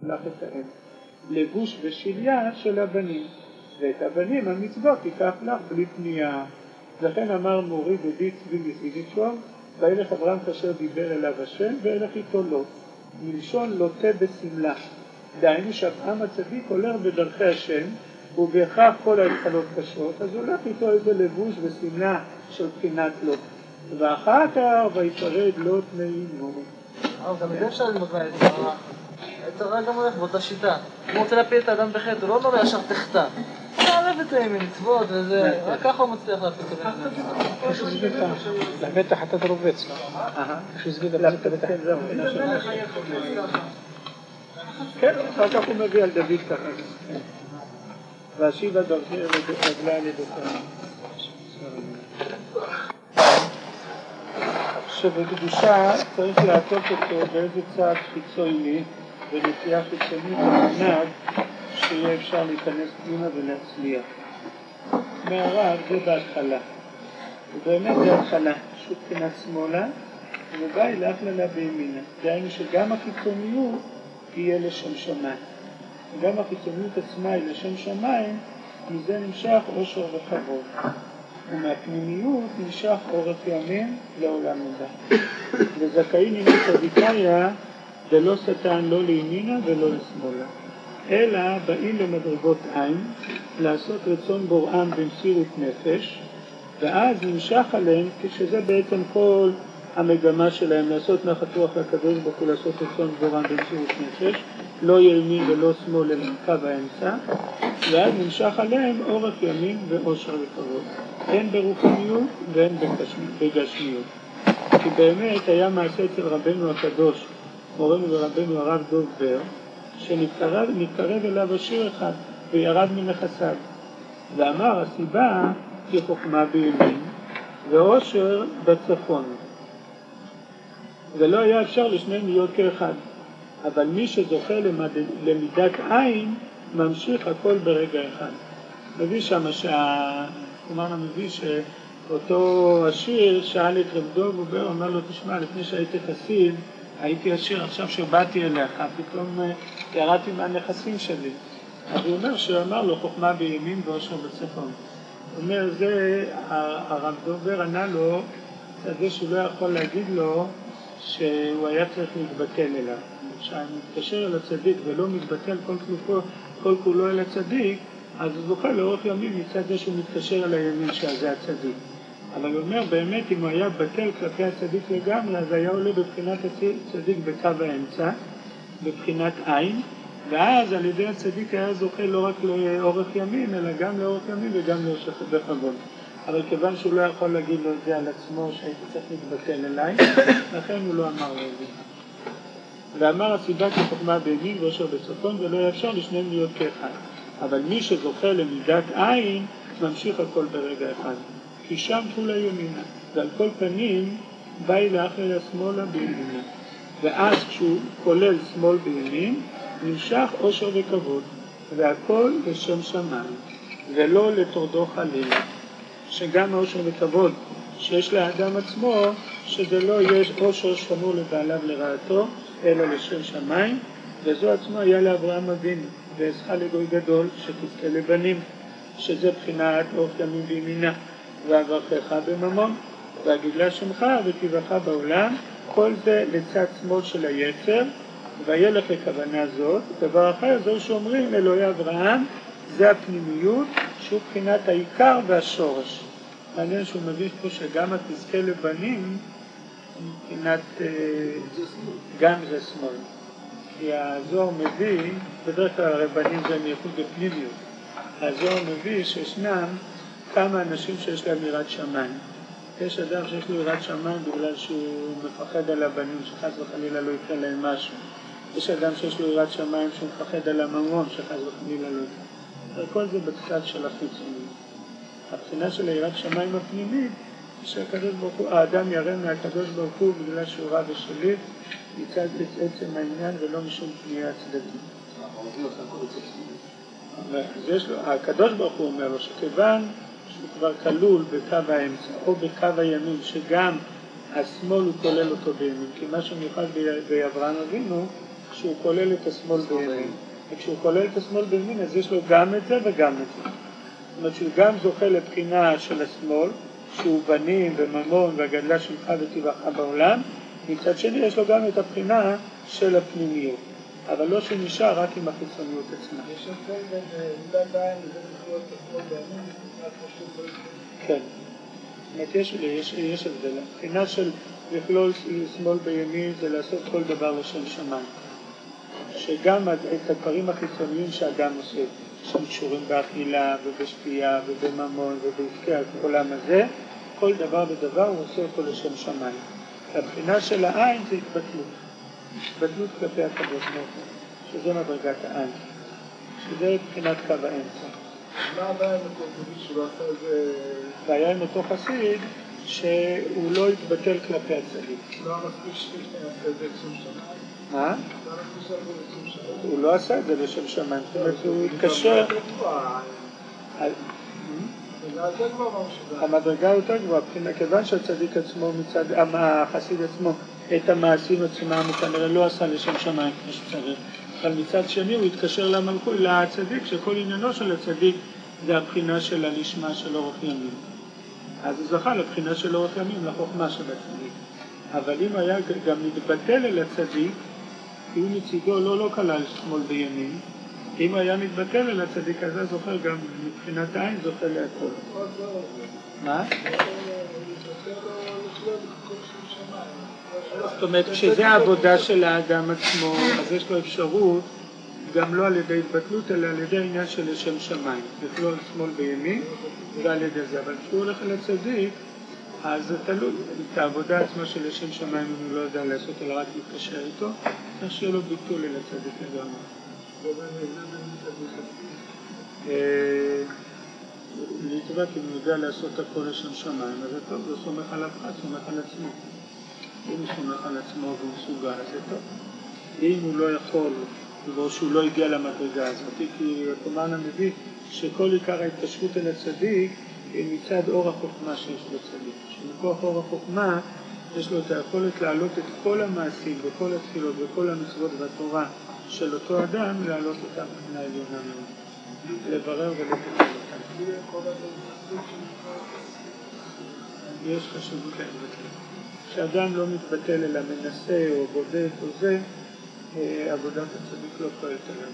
שלח את האם, לבוש ושליה של הבנים, ואת הבנים המצוות תיקח לך בלי פנייה. לכן אמר מורי דודי צבי מזיגישור, וילך אברהם כאשר דיבר אליו השם, וילך איתו לו, מלשון לוטה בסמלה. דהיינו שאברהם הצדיק הולך בדרכי השם, ובהכרח כל ההתחלות קשות, אז הולך איתו איזה לבוש וסמלה של בחינת לוט. ואחר כך ויפרד לוט מאימו. גם את זה אפשר ללמוד מהיצרה. היצרה גם הולך באותה שיטה. הוא רוצה להפיל את האדם בחטא, הוא לא אומר ישר תחתה. הוא מערב את זה עם מצוות וזה, רק ככה הוא מצליח להפיל את האדם. לבטח אתה תרובץ. שסגידה לבטח בטח. כן, אחר כך הוא מביא על דוד ככה. והשיבה דרכי רגלה לדוקה. שבקדושה צריך לעטות אותו באיזה צעד חיצוני ונטייה חיצונית על שיהיה אפשר להיכנס פנימה ולהצליח. מהרב זה בהתחלה, ובאמת זה התחלה, פשוט בחינת שמאלה ובא אליך לה בימינה. דהיינו שגם החיצוניות תהיה לשם שמיים, וגם החיצוניות עצמה היא לשם שמיים, מזה נמשך אושר וכבוד, ומהפנימיות נמשך אורך ימים לעולם הבא. וזכאי נינו צדיקאיה דלא שטן לא לימינה ולא לשמאלה, אלא באים למדרגות עין לעשות רצון בוראם במסירות נפש, ואז נמשך עליהם, כשזה בעצם כל המגמה שלהם, לעשות נחת רוח לקדוש ברוך הוא, לעשות רצון בוראם במסירות נפש, לא ימין ולא שמאל אלא קו האמצע, ואז נמשך עליהם אורך ימים ואושר וכבוד, הן ברוחניות והן בגשמיות. כי באמת היה מעשה אצל רבנו הקדוש, מורנו ורבנו הרב דוב בר, שנתקרב אליו השיר אחד וירד מנכסיו, ואמר הסיבה היא חוכמה בימין ואושר בצפון, ולא היה אפשר לשניהם להיות כאחד. אבל מי שזוכה למידת עין ממשיך הכל ברגע אחד. מביא שם כלומר מביא שאותו השיר שאל את רב דוב ובר, אומר לו תשמע, לפני שהייתי חסיד הייתי עשיר, עכשיו שבאתי אליך פתאום ירדתי מהנכסים שלי. אז הוא אומר שאמר לו חוכמה בימין ואושר בצפון. הוא אומר זה הרב דוב בר ענה לו זה שהוא לא יכול להגיד לו שהוא היה צריך להתבטל אליו. כשאני מתקשר אל הצדיק ולא מתבטל כל כולו אל הצדיק, אז הוא זוכה לאורך ימים מצד זה שהוא מתקשר אל הימין שזה הצדיק. אבל הוא אומר באמת אם הוא היה בטל כלפי הצדיק לגמרי, אז היה עולה בבחינת הצדיק בקו האמצע, בבחינת עין, ואז על ידי הצדיק היה זוכה לא רק לאורך ימים, אלא גם לאורך ימים וגם לאורך בכבוד. אבל כיוון שהוא לא יכול להגיד לו את זה על עצמו שהייתי צריך להתבטל אליי, לכן הוא לא אמר לו את זה. ואמר הסיבה כי חוכמה בימין ואושר בצפון ולא אפשר לשניהם להיות כאחד. אבל מי שזוכה למידת עין ממשיך הכל ברגע אחד, כי שם תחולה ימינה, ועל כל פנים בא לאחר השמאלה בימינה, ואז כשהוא כולל שמאל בימין נמשך אושר וכבוד, והכל לשם שמיים ולא לתורדו חלילה. שגם האושר וכבוד שיש לאדם עצמו, שזה לא יש אושר שמור לבעליו לרעתו, אלא לשם שמיים, וזו עצמו היה לאברהם אבינו, ועזך לגוי גדול שתזכה לבנים, שזה בחינת אורך ימים בימינה, ואברכך בממון, והגדלה שמך ותברך בעולם, כל זה לצד שמאל של היצר, וילך לכוונה זאת. דבר אחר זו שאומרים אלוהי אברהם, זה הפנימיות שהוא בחינת העיקר והשורש. מעניין שהוא מביא פה שגם התזכה לבנים מבחינת גם זה שמאל. כי הזוהר מביא, בדרך כלל הרבנים זה מייחוד בפנימיות, הזוהר מביא שישנם כמה אנשים שיש להם יראת שמיים. יש אדם שיש לו יראת שמיים בגלל שהוא מפחד על הבנים שחס וחלילה לא יקרה להם משהו. יש אדם שיש לו יראת שמיים שהוא מפחד על הממון שחס וחלילה לא יקרה. כל זה בצד של החיצוניות. הבחינה של יראת שמיים הפנימית שהקדוש ברוך הוא, האדם ירא מהקדוש ברוך הוא בגלל שהוא רע ושליט מצד עצם העניין ולא משום פנייה הצדדית. הקדוש ברוך הוא אומר לו שכיוון שהוא כבר כלול בקו האמצע או בקו הימין שגם השמאל הוא כולל אותו בימין, כי מה שמיוחד באברהם אבינו כשהוא כולל את השמאל בימין. וכשהוא כולל את השמאל בימין, אז יש לו גם את זה וגם את זה. זאת אומרת שהוא גם זוכה לבחינה של השמאל, שהוא בנים וממון והגדלה שלך וטבעך בעולם, מצד שני יש לו גם את הבחינה של הפנימיות, אבל לא שהוא נשאר רק עם החיצוניות עצמה. יש הבדל בין מידת העין לבין לכלול את השמאל בימין, כן. זאת אומרת, יש הבדל. הבחינה של לכלול שמאל בימין זה לעשות כל דבר לשם שמיים. שגם את הדברים החיצוניים שאדם עושה, שהם קשורים באכילה ובשתייה ובממון ובעסקי העולם הזה, כל דבר ודבר הוא עושה אותו לשם שמיים. הבחינה של העין זה התבטלות. התבטלות כלפי הקדוש ברוך הוא, שזה מדרגת העין. שזה בחינת קו האמצע. מה הבעיה עם אותו חסיד שהוא עשה את זה? הבעיה עם אותו חסיד שהוא לא התבטל כלפי הצדיק. לא מספיק שיעשה את זה לשם שמיים? מה? לא מספיק שיעשה את זה לשם שמיים? הוא לא עשה את זה לשם שמיים. זאת אומרת, הוא התקשר... המדרגה יותר גבוהה, כיוון שהצדיק עצמו מצד, החסיד עצמו, את המעשים עצמם הוא כנראה לא עשה לשם שמיים כמו שצריך, אבל מצד שני הוא התקשר לצדיק, שכל עניינו של הצדיק זה הבחינה של הלשמה של אורך ימים. אז הוא זכה לבחינה של אורך ימים, לחוכמה של הצדיק. אבל אם היה גם מתבטל אל הצדיק, כי הוא מצידו לא כלל שמאל בימין, אם הוא היה מתבטל אל הצדיק הזה, זוכר גם מבחינת העין, זוכר להכל. מה? זאת אומרת, כשזה העבודה של האדם עצמו, אז יש לו אפשרות, גם לא על ידי התבטלות, אלא על ידי העניין של לשם שמיים. לכלול שמאל בימין, ועל ידי זה. אבל כשהוא הולך אל הצדיק, אז זה תלוי. את העבודה עצמה של לשם שמיים, אם הוא לא יודע לעשות, אלא רק להתקשר איתו, צריך שיהיה לו ביטול אל הצדיק לגמרי. להתבט, אם הוא יודע לעשות הכל לשם שמיים, אז זה טוב, הוא סומך על הפרט, סומך על עצמו. אם הוא סומך על עצמו והוא מסוגל, אז זה טוב. אם הוא לא יכול, או שהוא לא הגיע למדרגה הזאת, כי הקומן מביא שכל עיקר ההתקשרות אל הצדיק מצד אור החוכמה שיש בצדיק. שמכוח אור החוכמה יש לו את היכולת להעלות את כל המעשים וכל התפילות וכל המצוות והתורה של אותו אדם, להעלות אותם מבחינה עליונה מאוד. לברר ולתקל אותם. יש חשיבות להתבטל. כשאדם לא מתבטל אלא מנסה או בודק או זה, עבודת הצדיק לא פועלת עליו.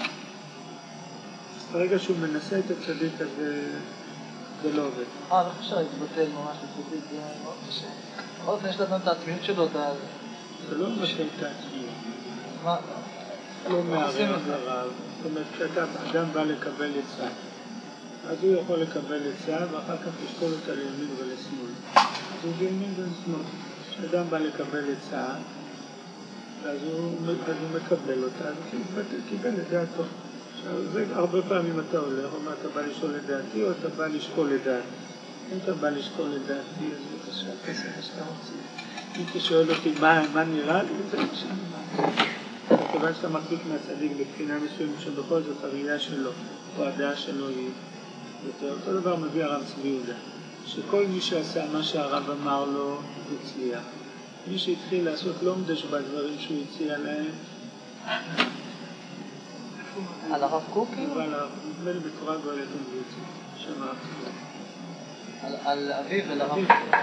ברגע שהוא מנסה את הצדיק אז זה לא עובד. לא חושב להתבטל ממש לצדיק, זה מאוד קשה. עוד יש לנו את העצמיות שלו, זה לא מבטל את העצמיות. מה? לא מערער אחריו. זאת אומרת, כשאדם בא לקבל עצה, אז הוא יכול לקבל עצה ואחר כך לשקול אותה לימין ולשמאל. אז הוא בימין ולשמאל. כשאדם בא לקבל עצה, אז הוא מקבל אותה, אז הוא קיבל את דעתו. זה הרבה פעמים אתה הולך, או מה, אתה בא לשאול את דעתי או אתה בא לשקול את דעתי. אם אתה בא לשקול את דעתי, אז זה קשה, כסף שאתה רוצה. אם אתה שואל אותי מה נראה לי, זה מה שאני אומר. כיוון שאתה מחזיק מהצדיק בבחינה מסוימת שבכל זאת הראייה שלו, או הדעה שלו היא יותר. אותו דבר מביא הרב צבי יהודה, שכל מי שעשה מה שהרב אמר לו, הצליח. מי שהתחיל לעשות לא מדש בדברים שהוא הציע להם, על הרב קוקי? אבל נדמה לי בצורה גואלת ומבוצע, שם הרב צבי. על אביו ולרב.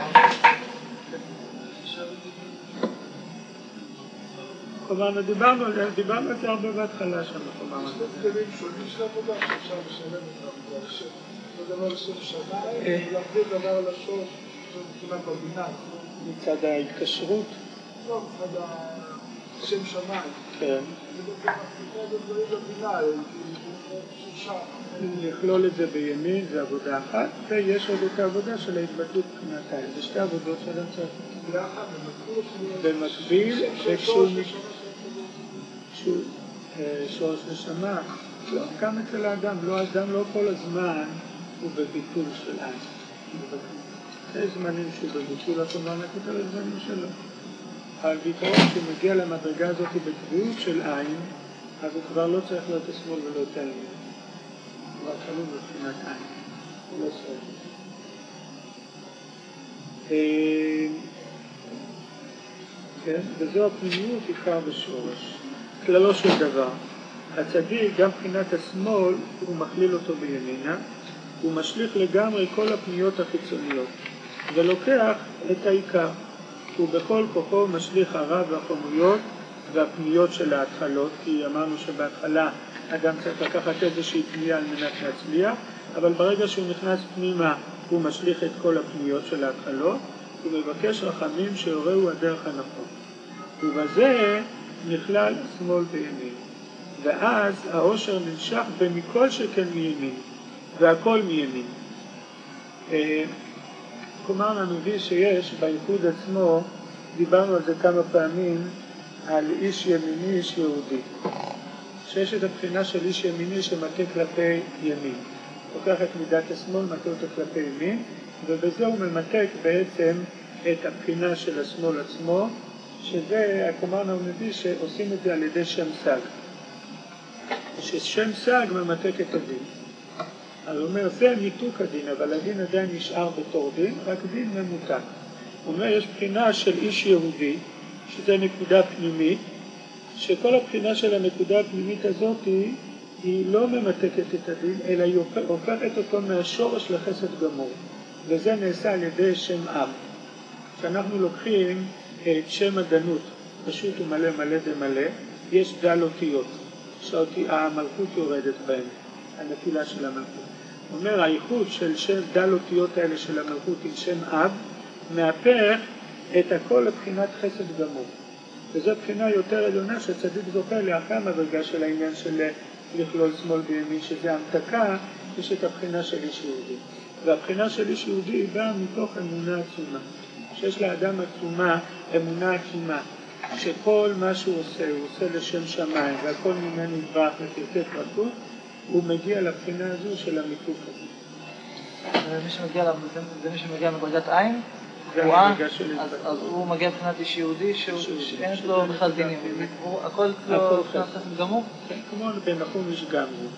כלומר, דיברנו על זה הרבה בהתחלה שם, כלומר. יש דברים שונים של עבודה שאפשר לשלם את העבודה. זה דבר לשם שמיים, ולהחזיר דבר לשור, מבחינת בבינה. מצד ההתקשרות? לא, מצד השם שמיים. כן. זה בעצם דברים בבינה, שישה. לכלול את זה בימין זה עבודה אחת, ויש עוד את העבודה של ההתבטלות מבחינת העין. זה שתי עבודות של הצד. ביחד, במקביל, וכשהוא שורש נשמה, לא, גם אצל האדם, האדם לא כל הזמן הוא בביטול של עין. יש זמנים שהוא בביטול, כלומר נקוטר זמנים שלו. אבל בעיקרון כשהוא מגיע למדרגה הזאת בקביעות של עין, אז הוא כבר לא צריך להיות השמאל ולא את הימין. הוא כבר חלום מבחינת עין. הוא לא צריך. כן, וזו הפנימיות עיקר בשורש. כללו של דבר. הצדיק, גם מבחינת השמאל, הוא מכליל אותו בימינה, הוא משליך לגמרי כל הפניות החיצוניות, ולוקח את העיקר. הוא בכל כוחו משליך הרע והחומויות והפניות של ההתחלות, כי אמרנו שבהתחלה אדם צריך לקחת איזושהי פנייה על מנת להצליח, אבל ברגע שהוא נכנס פנימה הוא משליך את כל הפניות של ההתחלות, הוא מבקש רחמים שיורהו הדרך הנכון. ובזה נכלל השמאל בימין. ואז העושר נמשך במכל שכן מימין, והכל מימין. כלומר, המביא שיש בייחוד עצמו, דיברנו על זה כמה פעמים, על איש ימיני, איש יהודי. שיש את הבחינה של איש ימיני שמטה כלפי ימין. לוקח את מידת השמאל, מטה אותו כלפי ימין, ובזה הוא ממתק בעצם את הבחינה של השמאל עצמו, שזה, הכלומר, המביא שעושים את זה על ידי שם סג. ששם סג ממתק את הדין. אז הוא אומר, זה ניתוק הדין, אבל הדין עדיין נשאר בתור דין, רק דין ממותק. הוא אומר, יש בחינה של איש יהודי, שזה נקודה פנימית, שכל הבחינה של הנקודה הפנימית הזאת היא לא ממתקת את הדין, אלא היא הופכת אותו מהשורש לחסד גמור. וזה נעשה על ידי שם אב. כשאנחנו לוקחים את שם הדנות, פשוט ומלא מלא דמלא, יש דל אותיות, שהמלכות יורדת בהן, הנפילה של המלכות. הוא אומר, האיחוד של שם דל אותיות האלה של המלכות עם שם אב, מהפך את הכל לבחינת חסד גמור. וזו בחינה יותר עליונה שצדיק זוכה לאחר המדרגה של העניין של לכלול שמאל בימין, שזה המתקה, יש את הבחינה של איש יהודי. והבחינה של איש יהודי היא באה מתוך אמונה עצומה. שיש לאדם עצומה, אמונה עצומה, שכל מה שהוא עושה, הוא עושה לשם שמיים, והכל ממנו יתברך לפרטי פרטות, הוא מגיע לבחינה הזו של המיתוק הזה. זה מי שמגיע מדרגת עין? אז הוא מגיע מבחינת איש יהודי שאין לו בכלל דינים, הכל לא מבחינת חסד גמור? כמו בנחום יש גם זה.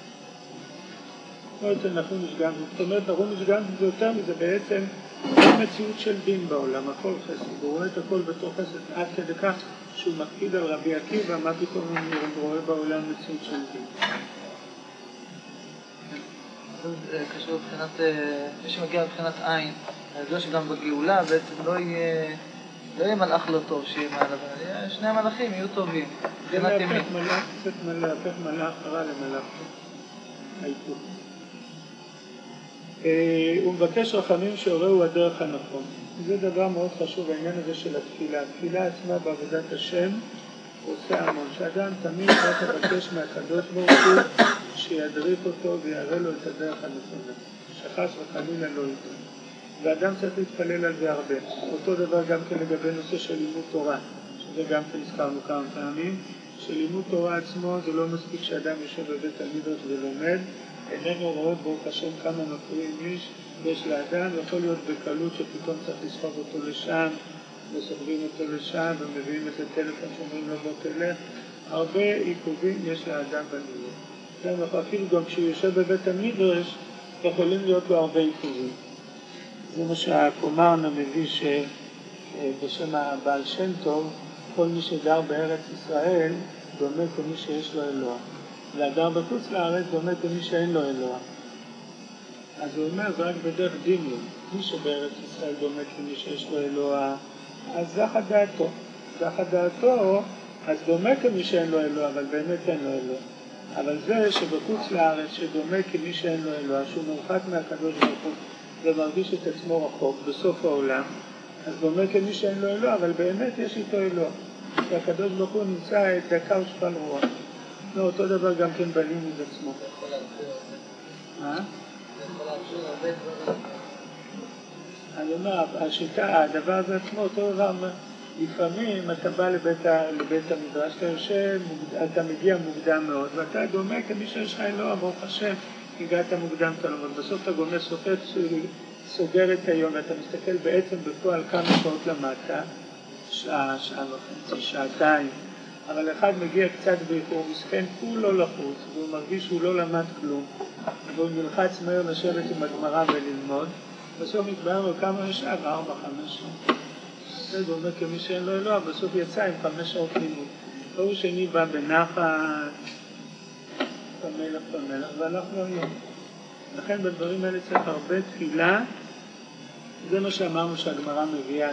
כמו אצל נחום יש גם זה. זאת אומרת, נחום יש גם זה יותר מזה, בעצם אין מציאות של דין בעולם, הכל חסד. הוא רואה את הכל בתור חסד, עד כדי כך שהוא מקפיד על רבי עקיבא, מה פתאום הוא רואה בעולם מציאות של דין. זה קשור מבחינת, מי שמגיע מבחינת עין, זה שגם בגאולה בעצם לא יהיה מלאך לא טוב שיהיה מעליו, שני המלאכים יהיו טובים. זה להפך מלאך רע למלאך טוב. ההיפוך. הוא מבקש רחמים שיורהו הדרך הנכון. זה דבר מאוד חשוב, העניין הזה של התפילה. התפילה עצמה בעבודת השם עושה המון. שאדם תמיד צריך לבקש מהקדוש ברוך הוא שידריך אותו ויראה לו את הדרך הנכונה. שחס וחלילה לא ייתן. ואדם צריך להתפלל על זה הרבה. אותו דבר גם כן לגבי נושא של לימוד תורה, שזה גם כן הזכרנו כמה פעמים, שלימוד תורה עצמו זה לא מספיק שאדם יושב בבית המדרש ולומד, איננו רואה ברוך השם כמה מפריעים יש לאדם, יכול להיות בקלות שפתאום צריך לסחוב אותו לשם, וסוחבים אותו לשם ומביאים איזה טלפון שאומרים לו בוא תלך, הרבה עיכובים יש לאדם בלימוד. אפילו גם כשהוא יושב בבית המדרש יכולים להיות לו הרבה עיכובים. זה מה שהקומרן מביא שבשם הבעל שם טוב, כל מי שגר בארץ ישראל דומה כמי שיש לו אלוה. והגר בחוץ לארץ דומה כמי שאין לו אלוה. אז הוא אומר, זה רק בדרך דמיון. מי שבארץ ישראל דומה כמי שיש לו אלוה, אז זכה דעתו. זכה דעתו, אז דומה כמי שאין לו אלוה, אבל באמת אין לו אלוה. אבל זה שבחוץ לארץ שדומה כמי שאין לו אלוה, שהוא מרחק מהקדוש ברוך הוא, ומרגיש את עצמו רחוק בסוף העולם, אז דומה כמי שאין לו אלוה, אבל באמת יש איתו אלוה. והקדוש ברוך הוא נמצא את דקה ושפל רוח. לא, אותו דבר גם כן בלימוד עצמו. אני אומר, השיטה, הדבר הזה עצמו, אותו דבר, לפעמים אתה בא לבית המדרש, אתה יושב, אתה מגיע מוקדם מאוד, ואתה דומה כמי שיש לך אלוה, ברוך השם, הגעת מוקדם תלמוד. בסוף אתה גומר סופט סוגר את היום, ואתה מסתכל בעצם בפועל כמה שעות למטה, שעה וחצי, שעתיים, אבל אחד מגיע קצת באיחור, מסכן כולו לחוץ, והוא מרגיש שהוא לא למד כלום, והוא נלחץ מהר לשבת עם הגמרא וללמוד, בסוף מתבהר לו כמה יש שעה, 4-5 שעות. זה דומה כמי שאין לו אלוה, בסוף יצא עם 5 שעות לימוד. ההוא שני בא בנחת, פמלך, ואנחנו היום. לכן בדברים האלה צריך הרבה תפילה. זה מה שאמרנו שהגמרא מביאה,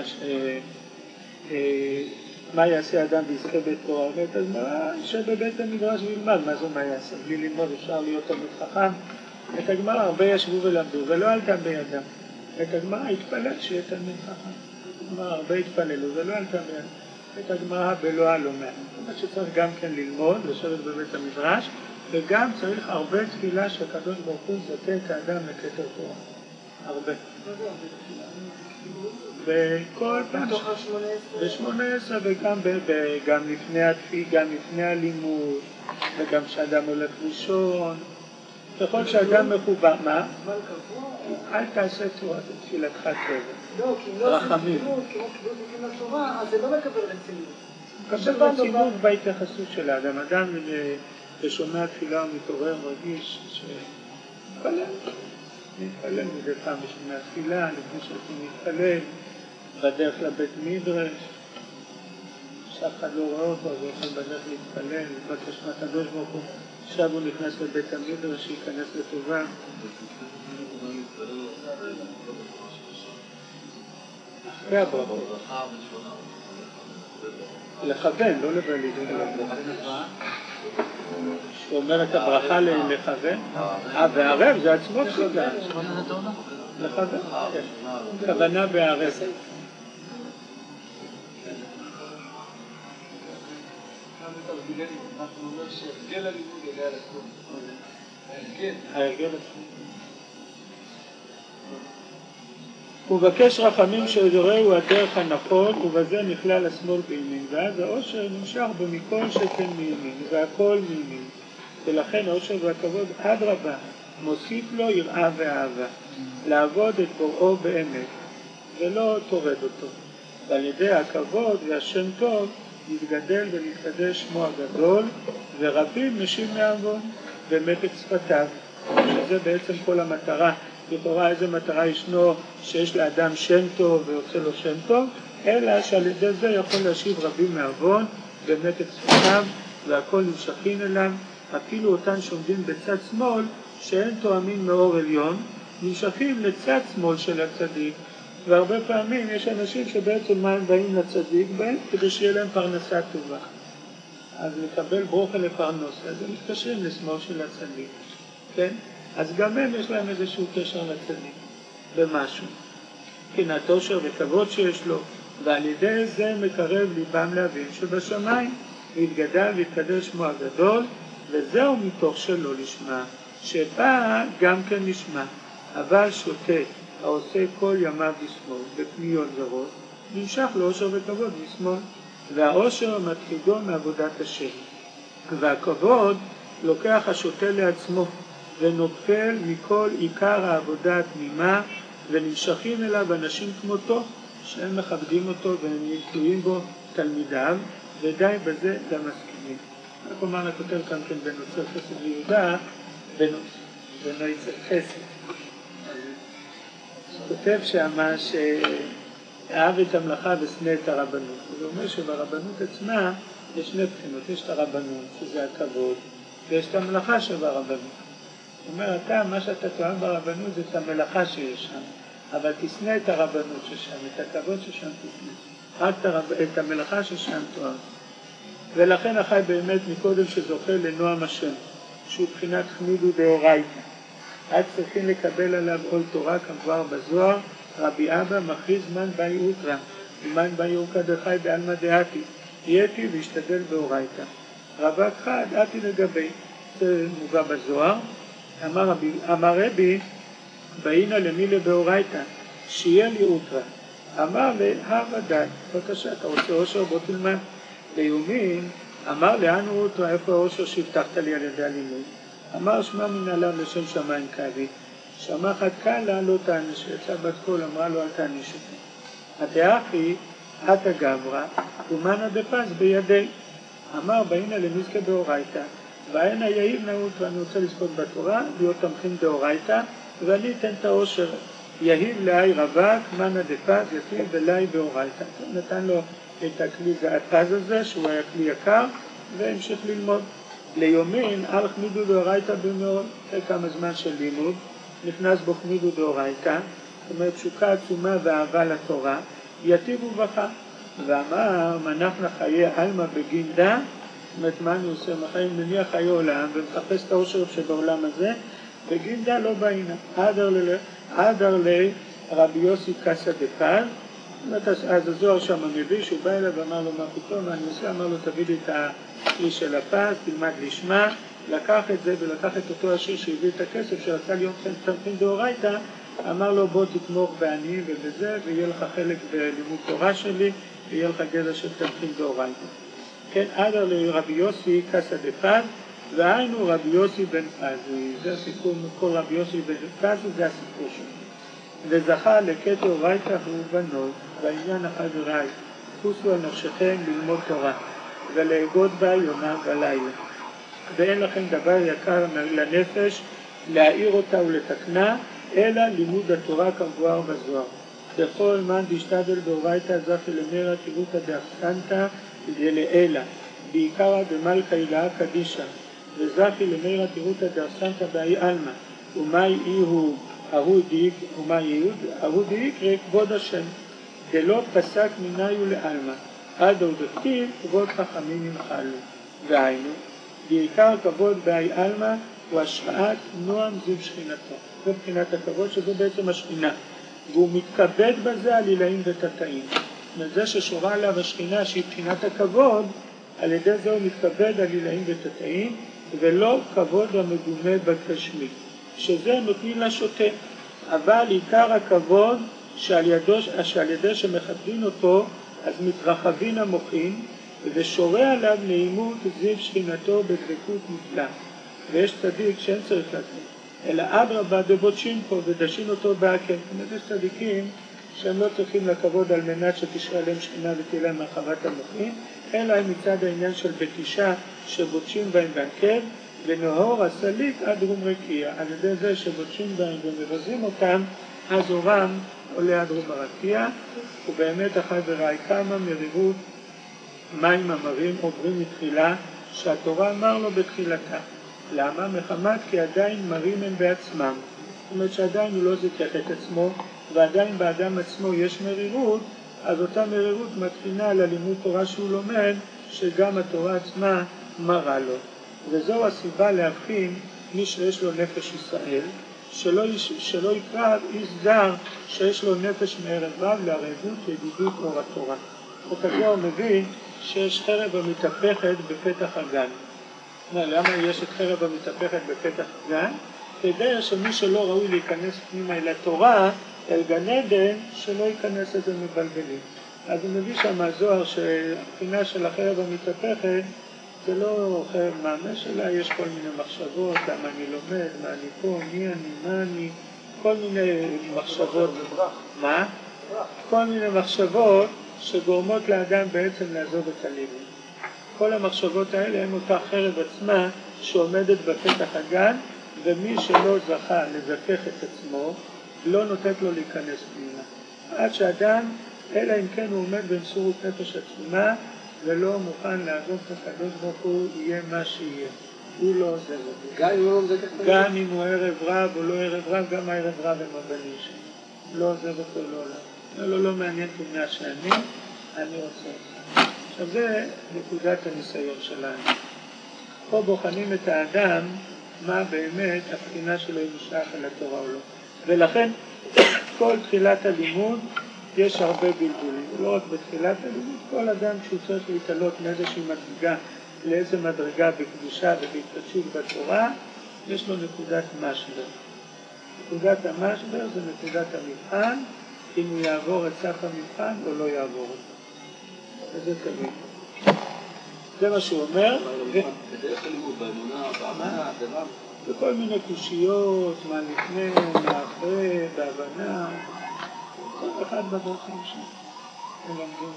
מה יעשה אדם ויזכה בית תורה? ואת הגמרא שבבית המדרש וילמד. מה זו מה יעשה? בלי ללמוד אפשר להיות תלמיד חכם. את הגמרא הרבה ישבו ולמדו ולא עלתה בידם. את הגמרא התפלל שיהיה תלמיד חכם. הגמרא הרבה התפללו ולא עלתה בידם. את הגמרא בלא הלומד. זאת אומרת שצריך גם כן ללמוד, לשבת בבית המדרש, וגם צריך הרבה תפילה שהקדוש ברוך הוא זוכה את האדם לכתר תורה. הרבה. וכל פעם ב-18 וגם לפני התפילה, גם לפני הלימוד, וגם כשאדם הולך לישון, ככל שאדם מחובר, מה? אל תעשה תפילתך טובה. לא, כי אם לא עושים ציונות, כמו קיבוץ בגין לתורה, אז זה לא מקבל רצינות. מקבל רצינות בהתייחסות של האדם. אדם ששומע תפילה ומתעורר מרגיש מתפלל מדי פעם בשומע תפילה, לפני שאתם מתפלל, בדרך לבית מדרש, שאף אחד לא רואה אותו, אז הוא יכול בדרך להתפלל, לבקש מהקדוש ברוך הוא. עכשיו הוא נכנס לבית המדרש, שייכנס לטובה. אחרי הברכות. לכוון, לא לבליד. הוא אומר את הברכה לכוון. והערב זה עצמו תפילה. לכוון, כן. כוונה בערב. אנחנו אומר שהרגל הלימוד יגע לכל. ההרגל עצמו. הוא מבקש רחמים שיורהו הדרך הנכון, ובזה נכלל השמאל בימין, ואז העושר נמשך במכל שכן מימין, והכל מימין. ולכן העושר והכבוד אדרבה, מוסיף לו יראה ואהבה, לעבוד את בוראו באמת, ולא תורד אותו. ועל ידי הכבוד והשם טוב, יתגדל ונתקדש שמו הגדול, ורבים משים מעוון במתק שפתיו, שזה בעצם כל המטרה. לכאורה איזה מטרה ישנו שיש לאדם שם טוב ויוצא לו שם טוב, אלא שעל ידי זה יכול להשיב רבים מעוון במתק שפתיו, והכל נמשכים אליו, אפילו אותן שעומדים בצד שמאל שאין תואמים מאור עליון, נמשכים לצד שמאל של הצדיק. והרבה פעמים יש אנשים שבעצם מה הם באים לצדיק בהם כדי שיהיה להם פרנסה טובה, אז לקבל ברוכה לפרנוס, אז הם מתקשרים לשמאל של הצדיק, כן? אז גם הם יש להם איזשהו קשר לצדיק במשהו, מבחינת עושר וכבוד שיש לו, ועל ידי זה מקרב ליבם להבין שבשמיים להתגדל והתקדש שמו הגדול, וזהו מתוך שלא לשמה, שבא גם כן לשמה, אבל שותה העושה כל ימיו בשמאל בפניות זרות, נמשך לעושר וכבוד בשמאל, והעושר מתחידו מעבודת השם, והכבוד לוקח השותה לעצמו ונופל מכל עיקר העבודה התמימה, ונמשכים אליו אנשים כמותו שהם מכבדים אותו והם תלויים בו תלמידיו, ודי בזה גם מסכימים. כלומר נכותב כאן כן בנוצר חסד ליהודה, בנוצר חסד. כותב שמה שאהב את המלאכה ושנא את הרבנות. הוא אומר שברבנות עצמה יש שני בחינות, יש את הרבנות שזה הכבוד, ויש את המלאכה שברבנות. הוא אומר, אתה, מה שאתה תואם ברבנות זה את המלאכה שיש שם, אבל תשנא את הרבנות ששם, את הכבוד ששם תשנא, רק את המלאכה ששם תואם. ולכן החי באמת מקודם שזוכה לנועם השם, שהוא בחינת חמידו דאורייתא. אז צריכים לקבל עליו עול תורה כמבואר בזוהר, רבי אבא מכריז מן באי אוטרא, ומן באי אורקא דחי בעלמא דעתי, יהיתי וישתדל באורייתא. רווק חד עתי לגבי, זה מובא בזוהר, אמר רבי, באינה למילה באורייתא, שיהיה לי אוטרא. אמר להווה די, בבקשה, אתה רוצה עושר בוא תלמד. ליומין, אמר לאן הוא אוטרא, איפה העושר שהבטחת לי על ידי הלימוד? אמר שמע מנהליו לשם שמיים כאבי, שמע חד קלה לא תעניש, יצא בת קול אמרה לו אל תעניש אותי. התאחי, עתה גברא, ומנה דפס בידי. אמר באינה למזכה באורייתא, ואינה יהיב נאות, ואני רוצה לזכות בתורה, להיות תמכים באורייתא, ואני אתן את העושר. יהיב לאי רווק, מנה דפס, יתיב בלאי באורייתא. נתן לו את הכלי הפז הזה, שהוא היה כלי יקר, והמשיך ללמוד. ליומין הלך מידו דאורייתא במאוד, אחרי כמה זמן של לימוד, נכנס בו מידו דאורייתא, זאת אומרת תשוקה עצומה ואהבה לתורה, יתיב ובכה, ואמר מנחנו חיי עלמא בגינדה, זאת אומרת מה אני עושה, מניח חיי עולם ומחפש את האושר שבעולם הזה, בגינדה לא בעינה, עדר לרבי יוסי קסא דפז, אז הזוהר שם מביא שהוא בא אליו ואמר לו מה פתאום, מה אני עושה, אמר לו תביא לי את הכלי של הפז, תלמד לשמה, לקח את זה ולקח את אותו השיר שהביא את הכסף שרצה להיות תמכין דאורייתא, אמר לו בוא תתמוך בעני ובזה ויהיה לך חלק בלימוד תורה שלי ויהיה לך גזע של תמכין דאורייתא. כן, עדר לרבי יוסי קסא דפז, והיינו רבי יוסי בן פז, זה הסיפור מכל רבי יוסי בן פז, זה הסיפור שלו. וזכה לקטע אורייתא ובנות, בעניין החברי, חוסו על נפשכם ללמוד תורה, ולאגוד בה יומם ולילה. ואין לכם דבר יקר לנפש להעיר אותה ולתקנה, אלא לימוד התורה כמבואר בזוהר. בכל מן דשתדל באורייתא זכי למרא תירותא דאפסנתא דלעילא, בעיקרא דמלכא הילאה קדישא, וזכי למרא תירותא דאפסנתא באי עלמא, ומאי איהו אהו דיקרא כבוד השם, דלא פסק מניו לעלמא, עד עוד הכתיב כבוד חכמים ינחלו. והיינו, בעיקר כבוד באי עלמא הוא השראת נועם זיו שכינתו. זה מבחינת הכבוד שזה בעצם השכינה, והוא מתכבד בזה על עילאים ותתאים. זה ששורה עליו השכינה שהיא מבחינת הכבוד, על ידי זה הוא מתכבד על עילאים ותתאים, ולא כבוד המדומה בגשמי, שזה נותנים לשוטה. אבל עיקר הכבוד שעל ידי שמכבדים אותו, אז מתרחבים המוחים, ושורה עליו נעימות זיו שכינתו בדבקות נפלאה. ויש צדיק שאין צריך לתת, אלא אדרבה דבוטשים פה ודשים אותו בעקל. יש צדיקים שהם לא צריכים לכבוד על מנת שתשרה עליהם שכינה ותהיה להם מרחבת המוחים, אלא מצד העניין של בקישה שבוטשים בהם בעקל, ונהור הסליק עד רום רקיע. על ידי זה שבוטשים בהם ומבזים אותם, אז אורם עולה עד רום הרקיע. ובאמת החברי כמה מרירות מים המרים עוברים מתחילה שהתורה אמר לו בתחילתה. למה? מחמת כי עדיין מרים הם בעצמם. זאת אומרת שעדיין הוא לא זיכך את עצמו, ועדיין באדם עצמו יש מרירות, אז אותה מרירות מתחילה על הלימוד תורה שהוא לומד, שגם התורה עצמה מרה לו. וזו הסיבה להבחין מי שיש לו נפש ישראל, שלא יקרא איש זר שיש לו נפש מערב רב לערבות ידידות אור התורה. הזוהר מבין שיש חרב המתהפכת בפתח הגן. למה יש את חרב המתהפכת בפתח הגן? כדי שמי שלא ראוי להיכנס פנימה אל התורה, אל גן עדן, שלא ייכנס את זה מבלבלים. אז הוא מביא שם הזוהר שהבחינה של החרב המתהפכת זה לא חרב מאמש, אלא יש כל מיני מחשבות, למה אני לומד, מה אני פה, מי אני, מה אני, כל מיני מחשבות. מה? כל מיני מחשבות שגורמות לאדם בעצם לעזוב את הלימוד. כל המחשבות האלה הן אותה חרב עצמה שעומדת בפתח הגן, ומי שלא זכה לזכך את עצמו, לא נותנת לו להיכנס פנימה. עד שאדם, אלא אם כן הוא עומד במסירות נפש עצומה, ולא מוכן לעזוב את הקדוש ברוך הוא, יהיה מה שיהיה. הוא לא עוזב אותו. גם אם הוא ערב רב או לא ערב רב, גם הערב רב הם הבנים שלו. לא עוזב אותו לעולם. לא מעניין תמונה שאני רוצה אותך. עכשיו זה נקודת הניסיון שלנו. פה בוחנים את האדם, מה באמת הבחינה שלו אם נשאר על התורה או לא. ולכן כל תחילת הלימוד יש הרבה בלבולים. לא רק בתחילת הלימוד, כל אדם שהוא צריך להתעלות מאיזושהי מדרגה לאיזו מדרגה בקדושה ובהתקדשות בתורה, יש לו נקודת משבר. נקודת המשבר זה נקודת המבחן, אם הוא יעבור את סף המבחן או לא יעבור אותו. וזה תמיד. זה מה שהוא אומר. בדרך הלימוד, באמונה, בהבנה, דבר. בכל מיני קושיות, מה לפני, מה אחרי, בהבנה. כל אחד בדרכים שם.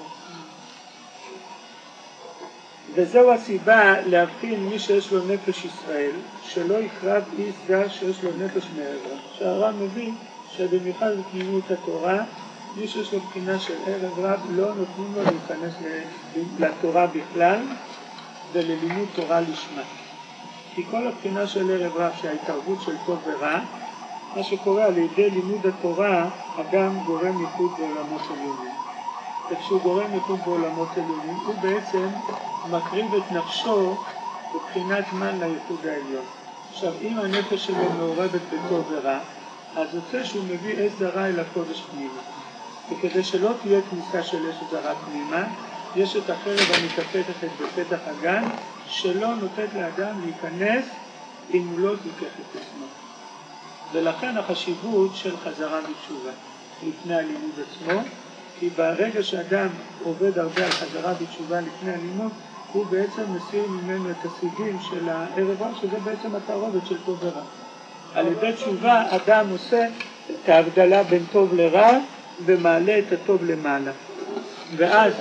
וזהו הסיבה להבחין מי שיש לו נפש ישראל, שלא יקרב איש זר שיש לו נפש מערב. שהר"ן מבין שבמיוחד בפנימות התורה, מי שיש לו בחינה של ערב רב לא נותנים לו להיכנס לתורה בכלל, וללימוד תורה לשמה. כי כל הבחינה של ערב רב שההתערבות של טוב ורע, מה שקורה על ידי לימוד התורה, אדם גורם ייחוד בעולמות עליונים. וכשהוא גורם ייחוד בעולמות עליונים, הוא בעצם מקריב את נפשו בבחינת מן לייחוד העליון. עכשיו, אם הנפש שלו מעורבת בטוב ורע, אז יוצא שהוא מביא אש זרה אל הקודש פנימה. וכדי שלא תהיה כניסה של אש זרה פנימה, יש את החרב המתהפכת בפתח הגן, שלא נותנת לאדם להיכנס אם הוא לא תיקח את עצמו. ולכן החשיבות של חזרה בתשובה לפני הלימוד עצמו, כי ברגע שאדם עובד הרבה על חזרה בתשובה לפני הלימוד, הוא בעצם מסיר ממנו את הסיגים של הערב רב, שזה בעצם התערובת של טוב ורע. על ידי תשובה אדם עושה את ההבדלה בין טוב לרע ומעלה את הטוב למעלה. ואז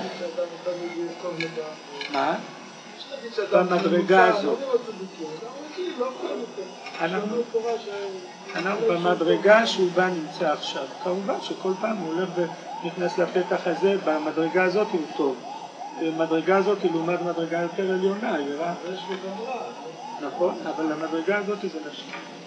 מה? במדרגה הזאת אנחנו במדרגה שהוא בא נמצא עכשיו. כמובן שכל פעם הוא הולך ונכנס לפתח הזה, במדרגה הזאת הוא טוב. המדרגה הזאת היא לעומת מדרגה יותר עליונה, היא רע. נכון, אבל המדרגה הזאת זה נשאר.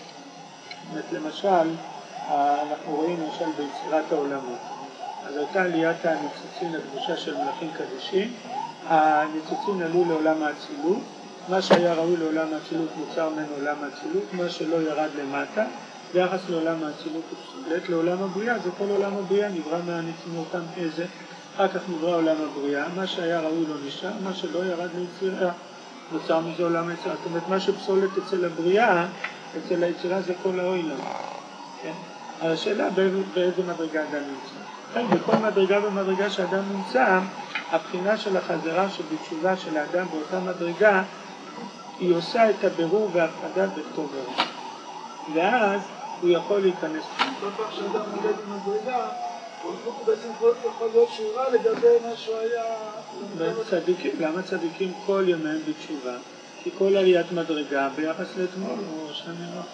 למשל, אנחנו רואים למשל ביצירת העולמות. אז הייתה עליית הניצוצין הקדושה של מלאכים קדושים, הניצוצין עלו לעולם האצילות, מה שהיה ראוי לעולם האצילות נוצר ממנו עולם האצילות, מה שלא ירד למטה, ביחס לעולם האצילות ופסולת, לעולם הבריאה, זה כל עולם הבריאה נברא מהניצוצין אותם איזה, אחר כך נברא עולם הבריאה, מה שהיה ראוי לא נשאר, מה שלא ירד ליצירה, נוצר מזה עולם היצירה, זאת אומרת מה שפסולת אצל הבריאה, אצל היצירה זה כל העולם, כן? אבל השאלה באיזה מדרגה אדם נמצא. כן, בכל מדרגה ומדרגה שאדם נמצא, הבחינה של החזרה שבתשובה של האדם באותה מדרגה, היא עושה את הבירור וההפרדה בטוב ורע. ואז הוא יכול להיכנס. כל פעם שאדם מודד עם מדרגה, הוא בעצם יכול להיות שהוא רע לגבי מה שהוא היה... צדיקים, למה צדיקים כל ימיהם בתשובה? כי כל עליית מדרגה ביחס לאתמול הוא שני רע.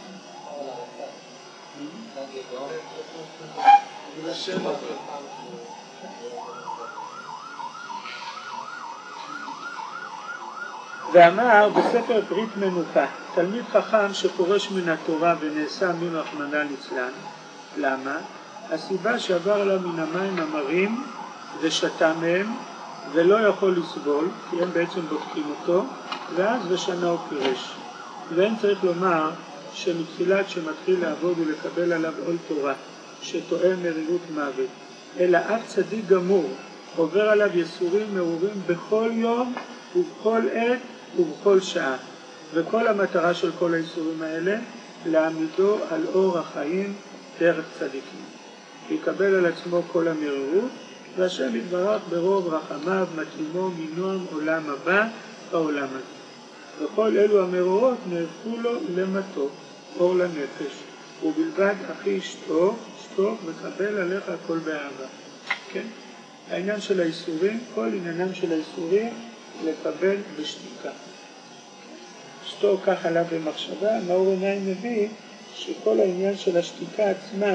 ואמר בספר ברית מנוחה, תלמיד חכם שפורש מן התורה ונעשה מרחמנא ליצלן. למה? הסיבה שעבר עליו מן המים המרים ושתה מהם ולא יכול לסבול, כי הם בעצם בודקים אותו, ואז ושנה הוא פירש. ואין צריך לומר שמתחילת שמתחיל לעבוד ולקבל עליו עול תורה, שתואם מרירות מוות, אלא אף צדיק גמור עובר עליו יסורים מרורים בכל יום ובכל עת ובכל שעה. וכל המטרה של כל היסורים האלה, להעמידו על אור החיים דרך צדיקים. יקבל על עצמו כל המרירות, והשם יתברך ברוב רחמיו מתאימו מנועם עולם הבא בעולם הזה. וכל אלו המרורות נהפכו לו למתוק, אור לנפש, ובלבד אחי שתוק וקבל עליך הכל באהבה. כן? העניין של האיסורים, כל עניינם של האיסורים לקבל בשתיקה. שתוק כך עליו במחשבה, מאור עיניים מביא שכל העניין של השתיקה עצמם,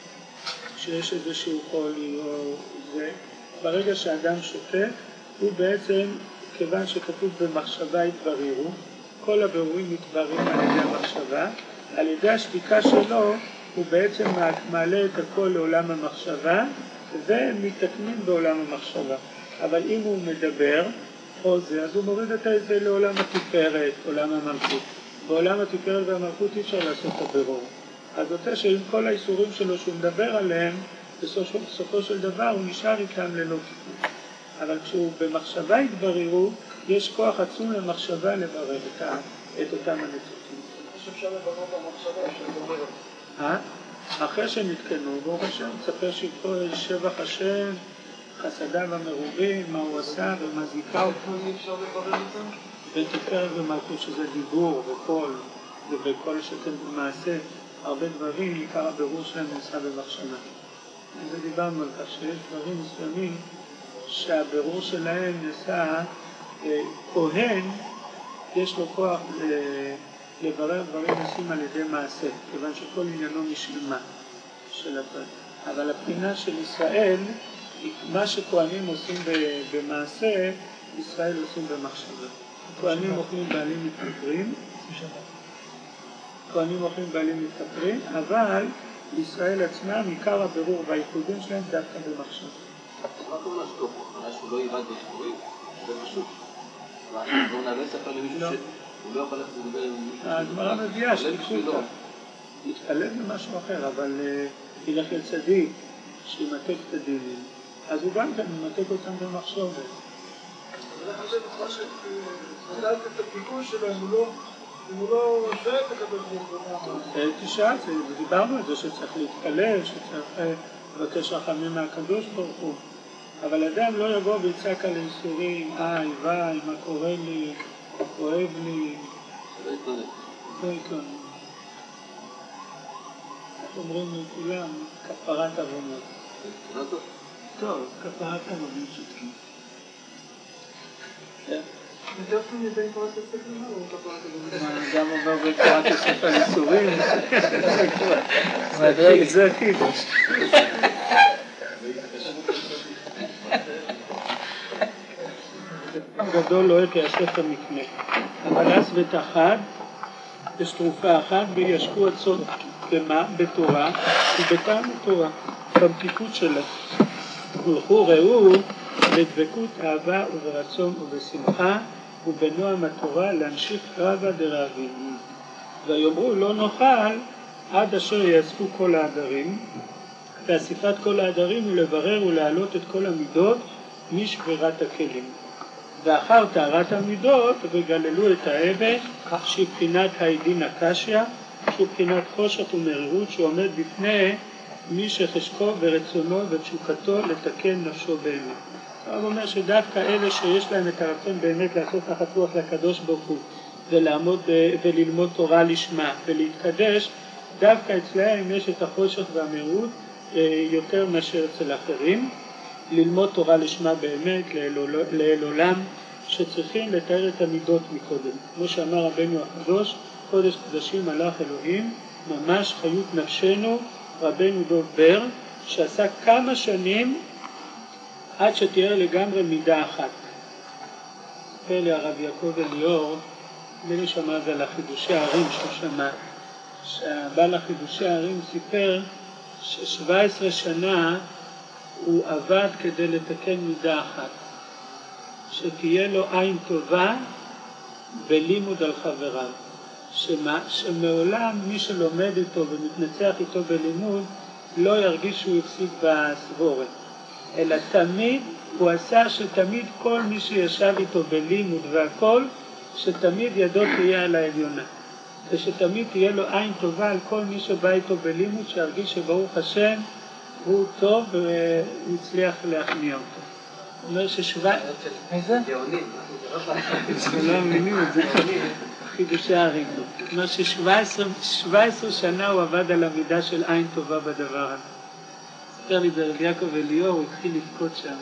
שיש איזשהו חולי או זה, ברגע שאדם שותק, הוא בעצם, כיוון שכתוב במחשבה יתבררו, כל הבירורים מתבררים על ידי המחשבה, על ידי השתיקה שלו הוא בעצם מעלה את הכל לעולם המחשבה ומתקנים בעולם המחשבה. אבל אם הוא מדבר או זה, אז הוא מוריד את זה לעולם התפארת, עולם המלכות. בעולם התפארת והמלכות אי אפשר לעשות את הבירור. אז יוצא שעם כל האיסורים שלו שהוא מדבר עליהם, בסופו של דבר הוא נשאר איתם ללא תיקון. אבל כשהוא במחשבה יתבררו, יש כוח עצום למחשבה לברר את אותם הניצוצים. שאפשר לברר במחשבה שדוברת. אחרי שהם יתקנו, ברוך השם, תספר שבח השם, חסדיו המרובים, מה הוא עשה ומה זיכה אותו. אפשר לברר את זה? בתפארת ומלכות שזה דיבור וקול ובקול שאתם במעשה, הרבה דברים, עיקר הבירור שלהם נעשה במחשבה. אז דיברנו על כך שיש דברים מסוימים שהבירור שלהם נעשה כהן, יש לו כוח לברר דברים נעשים על ידי מעשה, כיוון שכל עניינו משלמה של הפרט. אבל הבחינה של ישראל, מה שכהנים עושים במעשה, ישראל עושים במחשבה. כהנים אוכלים בעלים מתפטרים, כהנים אוכלים בעלים מתפטרים, אבל ישראל עצמם, עיקר הבירור והייחודים שלהם דווקא במחשב. מה כמובן שטוב? שהוא לא ייבד בשבועים? זה פשוט. לא יספר למישהו שהוא לא יכול לדבר עם מישהו. הגמרא מביאה שתיקחו להתפלל במשהו אחר, אבל ילך אל צדיק שימתק את הדינים, אז הוא גם כן ממתק אותם במחשוב. אני חושב לדעת את הפיקוי שלו, אם הוא לא שואל את הקדוש ברוך הוא. תשאל, דיברנו על זה שצריך להתפלל, שצריך לבקש רחמים מהקדוש ברוך הוא, אבל אדם לא יבוא ויצעק על איסורים, וואי, מה קורה לי, כואב לי, לא יתלונן. אומרים לכולם, כפרת עוונות. טוב, כפרת עוונות שותקים. יותר טוב מדי קוראת לספר מה הוא כפרת עוונות? גם אומר בקורת הספר איסורים. זה החידוש. גדול לא יהיה הספר מקנה, אבל אז ותחד יש תרופה אחת וישקו הצורך. במה? בתורה, ובטעם התורה, במתיקות שלה. הלכו ראו בדבקות אהבה וברצון ובשמחה ובנועם התורה להמשיך רבה דרבים. ויאמרו לא נאכל עד אשר יאספו כל העדרים, ואסיפת כל העדרים הוא לברר ולהעלות את כל המידות משבירת הכלים. ואחר טהרת המידות וגללו את האבן שבחינת העדין הקשיא, שהוא בחינת חושך ומרירות שעומד בפני מי שחשקו ורצונו ותשוקתו לתקן נפשו באמת. הוא אומר שדווקא אלה שיש להם את הרצון באמת לעשות תחת רוח לקדוש ברוך הוא ולעמוד וללמוד תורה לשמה ולהתקדש, דווקא אצלהם יש את החושך והמרירות יותר מאשר אצל אחרים. ללמוד תורה לשמה באמת לאל עולם, שצריכים לתאר את המידות מקודם. כמו שאמר רבנו הקדוש, קודש קדשים מלאך אלוהים, ממש חיות נפשנו, רבנו דוב בר, שעשה כמה שנים עד שתיאר לגמרי מידה אחת. ספר לי הרב יעקב אליאור, בני שמע זה על החידושי הערים שהוא שמע, שהבעל החידושי הערים סיפר ש17 שנה הוא עבד כדי לתקן מידה אחת, שתהיה לו עין טובה בלימוד על חבריו. שמעולם מי שלומד איתו ומתנצח איתו בלימוד לא ירגיש שהוא הפסיק בסבורת, אלא תמיד הוא עשה שתמיד כל מי שישב איתו בלימוד והכל, שתמיד ידו תהיה על העליונה, ושתמיד תהיה לו עין טובה על כל מי שבא איתו בלימוד, שירגיש שברוך השם הוא טוב והצליח להכניע אותו. הוא אומר איזה? זה לא אמינים, זה חידושי הערים. הוא אומר ש17 שנה הוא עבד על המידה של עין טובה בדבר הזה. ספר לי ברב יעקב אליאור, הוא התחיל לבכות שם.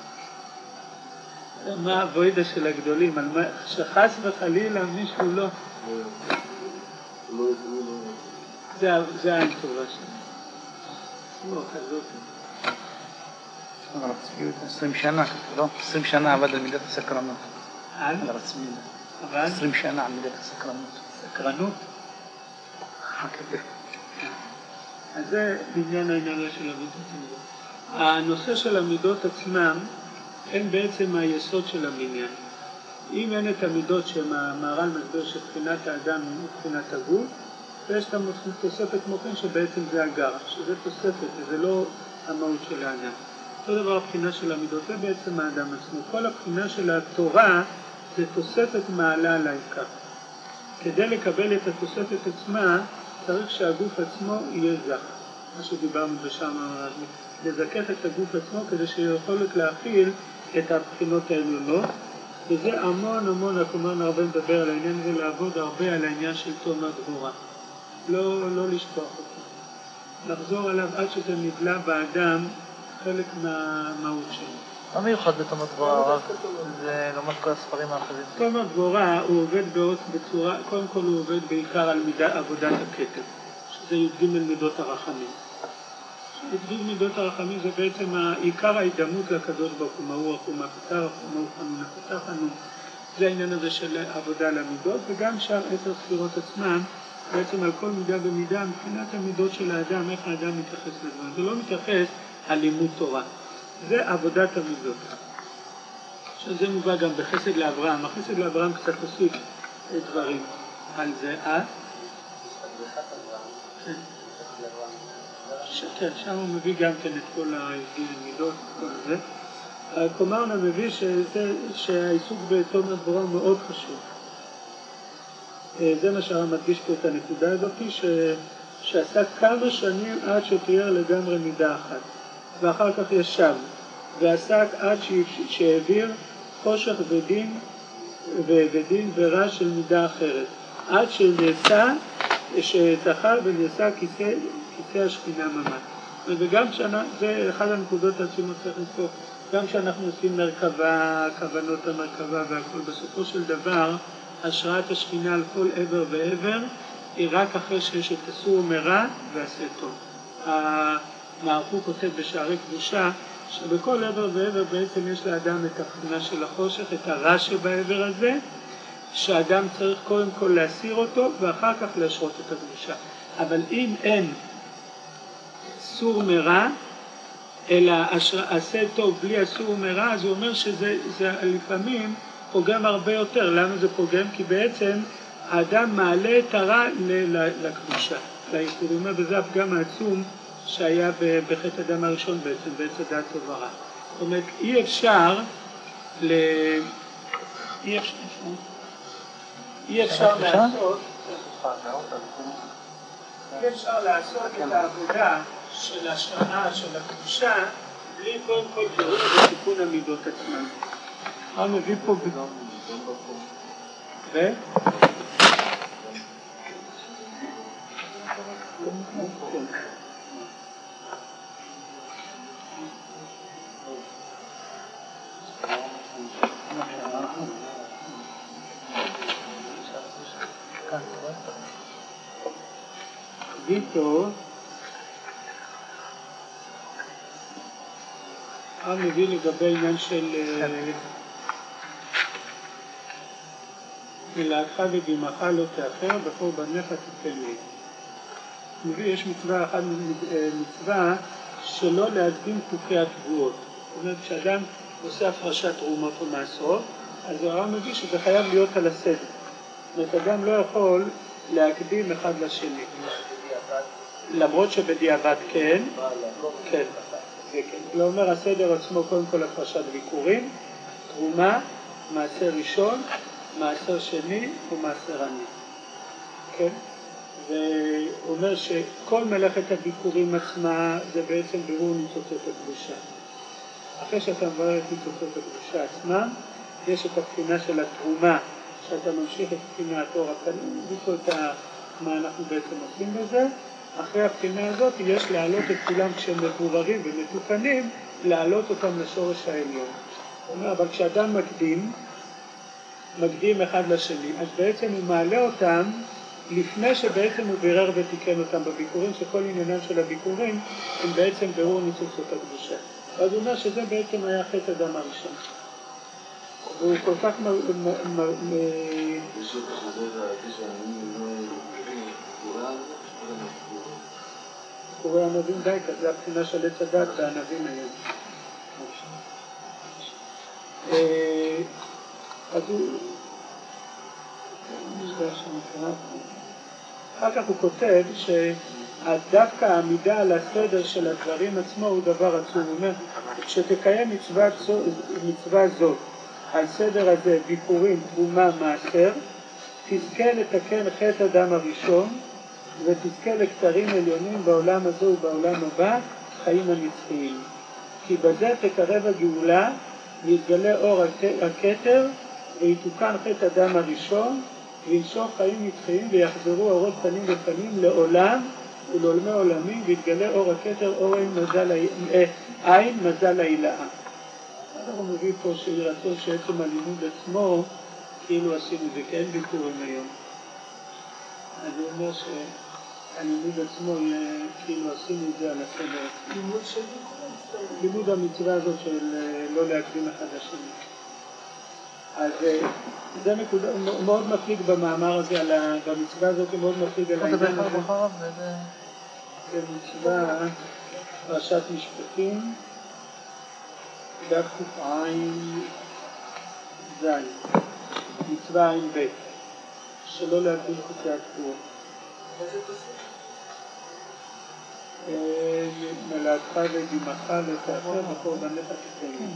מה הבוידה של הגדולים, על מה שחס וחלילה מישהו לא. זה עין טובה שם. לא, כזאת. הרב צבי, 20 שנה, לא? 20 שנה עבד על מידת הסקרנות. על? הרב צבי. אבל? 20 שנה על מידת הסקרנות. סקרנות? אז זה בעניין העניין של המידות. הנושא של המידות עצמם הם בעצם היסוד של המניין. אם אין את המידות שהמהר"ל מסביר שבחינת האדם מבחינת הגוף, ויש גם תוספת מוחין שבעצם זה הגר, שזה תוספת, זה לא המהות של האדם. אותו דבר הבחינה של המידות, זה בעצם האדם עצמו. כל הבחינה של התורה זה תוספת מעלה על העיקר. כדי לקבל את התוספת עצמה, צריך שהגוף עצמו יהיה זך. מה שדיברנו בשם, לזכך את הגוף עצמו כדי שיכולת להכיל את הבחינות העליונות, וזה המון, הכומן הרבה מדבר על העניין הזה, לעבוד הרבה על העניין של תום הגבורה. לא לשכוח אותו. לחזור עליו עד שזה נגלה באדם חלק מהמהות שלו. מה מיוחד בתום הגבורה? זה לעומת כל הספרים האחרים. תום הגבורה הוא עובד בצורה, קודם כל הוא עובד בעיקר על עבודת הכתר, שזה י"ג מידות הרחמים. י"ג מידות הרחמים זה בעצם עיקר ההידמות לקדוש ברוך הוא, מהו רחום, הפתח רחום, מהו חנון, הפתח חנון. זה העניין הזה של עבודה על המידות, וגם שאר 10 ספירות עצמם, בעצם על כל מידה ומידה, מבחינת המידות של האדם, איך האדם מתייחס לדבר. זה לא מתייחס על לימוד תורה. זה עבודת המידות. שזה מובא גם בחסד לאברהם. החסד לאברהם קצת הוסיף דברים על זה. כן, שם הוא מביא גם כן את כל המידות, כל זה. קומרנה מביא שהעיסוק בתומר דבורה מאוד חשוב. זה מה שהרב מדגיש פה את הנקודה הזאת, שעשה כמה שנים עד שתיאר לגמרי מידה אחת, ואחר כך ישב ועסק עד שהעביר חושך ודין ורע של מידה אחרת, עד שזכה ונעשה כיסא השכינה ממש. וגם זה אחד הנקודות העצומות צריך לזכור, גם כשאנחנו עושים מרכבה, כוונות המרכבה והכל, בסופו של דבר השראת השכינה על כל עבר ועבר היא רק אחרי שיש את הסור מרע ועשה טוב. המערכו כותב בשערי קדושה שבכל עבר ועבר בעצם יש לאדם את הבחינה של החושך, את הרע שבעבר הזה, שהאדם צריך קודם כל להסיר אותו ואחר כך להשרות את הקדושה. אבל אם אין סור מרע אלא עשה טוב בלי הסור מרע, אז הוא אומר שזה לפעמים פוגם הרבה יותר. למה זה פוגם? כי בעצם האדם מעלה את הרע לקדושה, לייחוד. הוא אומר, וזה הפגם העצום שהיה בחטא אדם הראשון בעצם, בעץ הדעת טוב ורע. זאת אומרת, אי אפשר לעשות את העבודה של השראה של הקדושה בלי קודם כל בירור ותיקון המידות עצמן. אני מביא פה ויטו מביא לגבי עניין של מלאתך וגימך לא תאחר, בכל בניך תיתן לי. מביא, יש מצווה אחת, מצווה שלא להקדים חוקי התבואות. זאת אומרת, כשאדם עושה הפרשת תרומות או מעשרות, אז הרב מביא שזה חייב להיות על הסדר. זאת אומרת, אדם לא יכול להקדים אחד לשני. למרות שבדיעבד כן, כן. לא אומר הסדר עצמו קודם כל הפרשת ביקורים, תרומה, מעשר ראשון, מעשר שני ומעשר עני. כן? ואומר שכל מלאכת הביקורים עצמה זה בעצם בירור ניצוצות הקדושה. אחרי שאתה מברר את ניצוצות הקדושה עצמה, יש את הבחינה של התרומה, שאתה ממשיך את בחינת אור הפנים, מה אנחנו בעצם עושים בזה. אחרי הבחינה הזאת יש להעלות את כולם כשהם מבוררים ומתוקנים, להעלות אותם לשורש העליון. אבל כשאדם מקדים אחד לשני, אז בעצם הוא מעלה אותם לפני שבעצם הוא בירר ותיקן אותם בביקורים, שכל עניינם של הביקורים הם בעצם בירור ניצוצות הקדושה. אז הוא אומר שזה בעצם היה חטא אדם הראשון. והוא כל כך קורא הנביאים די, זה הבחינה של עץ הדת והנביאים היום. אז הוא אחר כך הוא כותב שדווקא העמידה על הסדר של הדברים עצמו הוא דבר עצום. הוא אומר, כשתקיים מצווה זאת על סדר הזה, ביקורים, תרומה, מעשר, תזכה לתקן חטא אדם הראשון ותזכה לכתרים עליונים בעולם הזה ובעולם הבא, חיים הנצחיים. כי בזה תקרב הגאולה, יתגלה אור הכתר ויתוקן חטא אדם הראשון וינשוף חיים נצחיים ויחזרו אורות פנים ופנים לעולם ולעולמי עולמים, ויתגלה אור הכתר אור עין מזל ההילאה. אנחנו מביא פה שרצון שעצם הלימוד עצמו כאילו עשינו זה, כי אין ביקורים היום. אז הוא אומר שהלימוד עצמו יהיה כאילו עשינו את זה על הסדר עצמו. לימוד של ביקורים? לימוד המצווה הזאת של לא להקדים אחד לשני. אז זה נקודה, מאוד מפליג במאמר הזה, במצווה הזאת מאוד מפליג על העניין הזה. זה מצווה פרשת משפטים, דף קע"ז, מצווה עין ב', שלא להגביל חוקי הקבועות. מלאתך ודימתך לתאחר וקורבנך תקיים.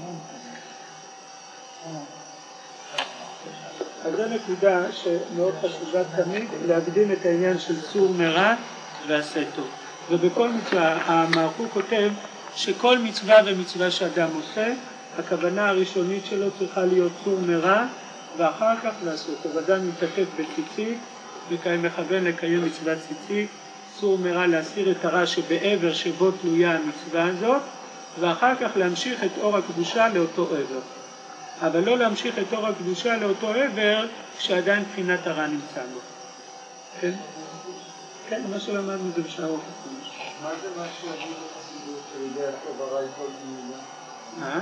אז זו נקודה שמאוד חשובה תמיד להקדים את העניין של סור מרע ועשה טוב. ובכל מצווה המערכו כותב שכל מצווה ומצווה שאדם עושה, הכוונה הראשונית שלו צריכה להיות סור מרע ואחר כך לעשות. אז אדם מתעטף בציצית מכוון לקיים מצוות ציצית, סור מרע להסיר את הרע שבעבר שבו תלויה המצווה הזאת, ואחר כך להמשיך את אור הקדושה לאותו עבר. אבל לא להמשיך את אור הקדושה לאותו עבר כשעדיין בחינת הרע נמצא בו. כן? כן, מה שלמדנו זה בשעה אופן. מה זה מה שיגיד לחסידות שידי הטוב הרע יכול להיות?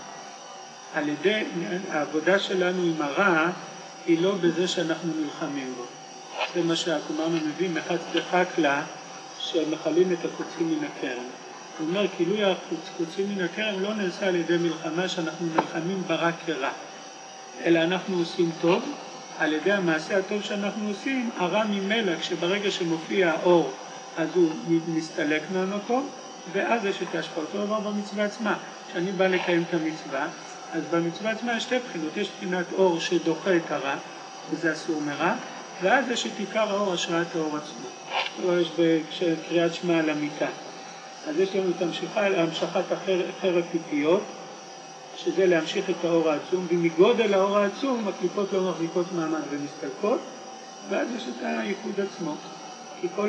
על ידי, העבודה שלנו עם הרע היא לא בזה שאנחנו נלחמים בו. זה מה שהקומרנו מביא, מחץ דחקלה, שמחלים את הקוצים מן הכרם. הוא אומר, גילוי הקוצים מן הכרם לא נעשה על ידי מלחמה שאנחנו נלחמים ברע כרע, אלא אנחנו עושים טוב. על ידי המעשה הטוב שאנחנו עושים, הרע ממילא, כשברגע שמופיע האור, אז הוא מסתלק מהמקום, ואז יש את ההשפעה. אותו דבר במצווה עצמה. כשאני בא לקיים את המצווה, אז במצווה עצמה יש שתי בחינות. יש בחינת אור שדוחה את הרע, וזה אסור מרע, ואז יש את עיקר האור, השראת האור עצמו. לא יש בקריאת שמע על המיטה. אז יש לנו את המשכת חרב פיפיות, שזה להמשיך את האור העצום, ומגודל האור העצום הקליפות לא מחזיקות מעמד ומסתלקות, ואז יש את הייחוד עצמו. כי כל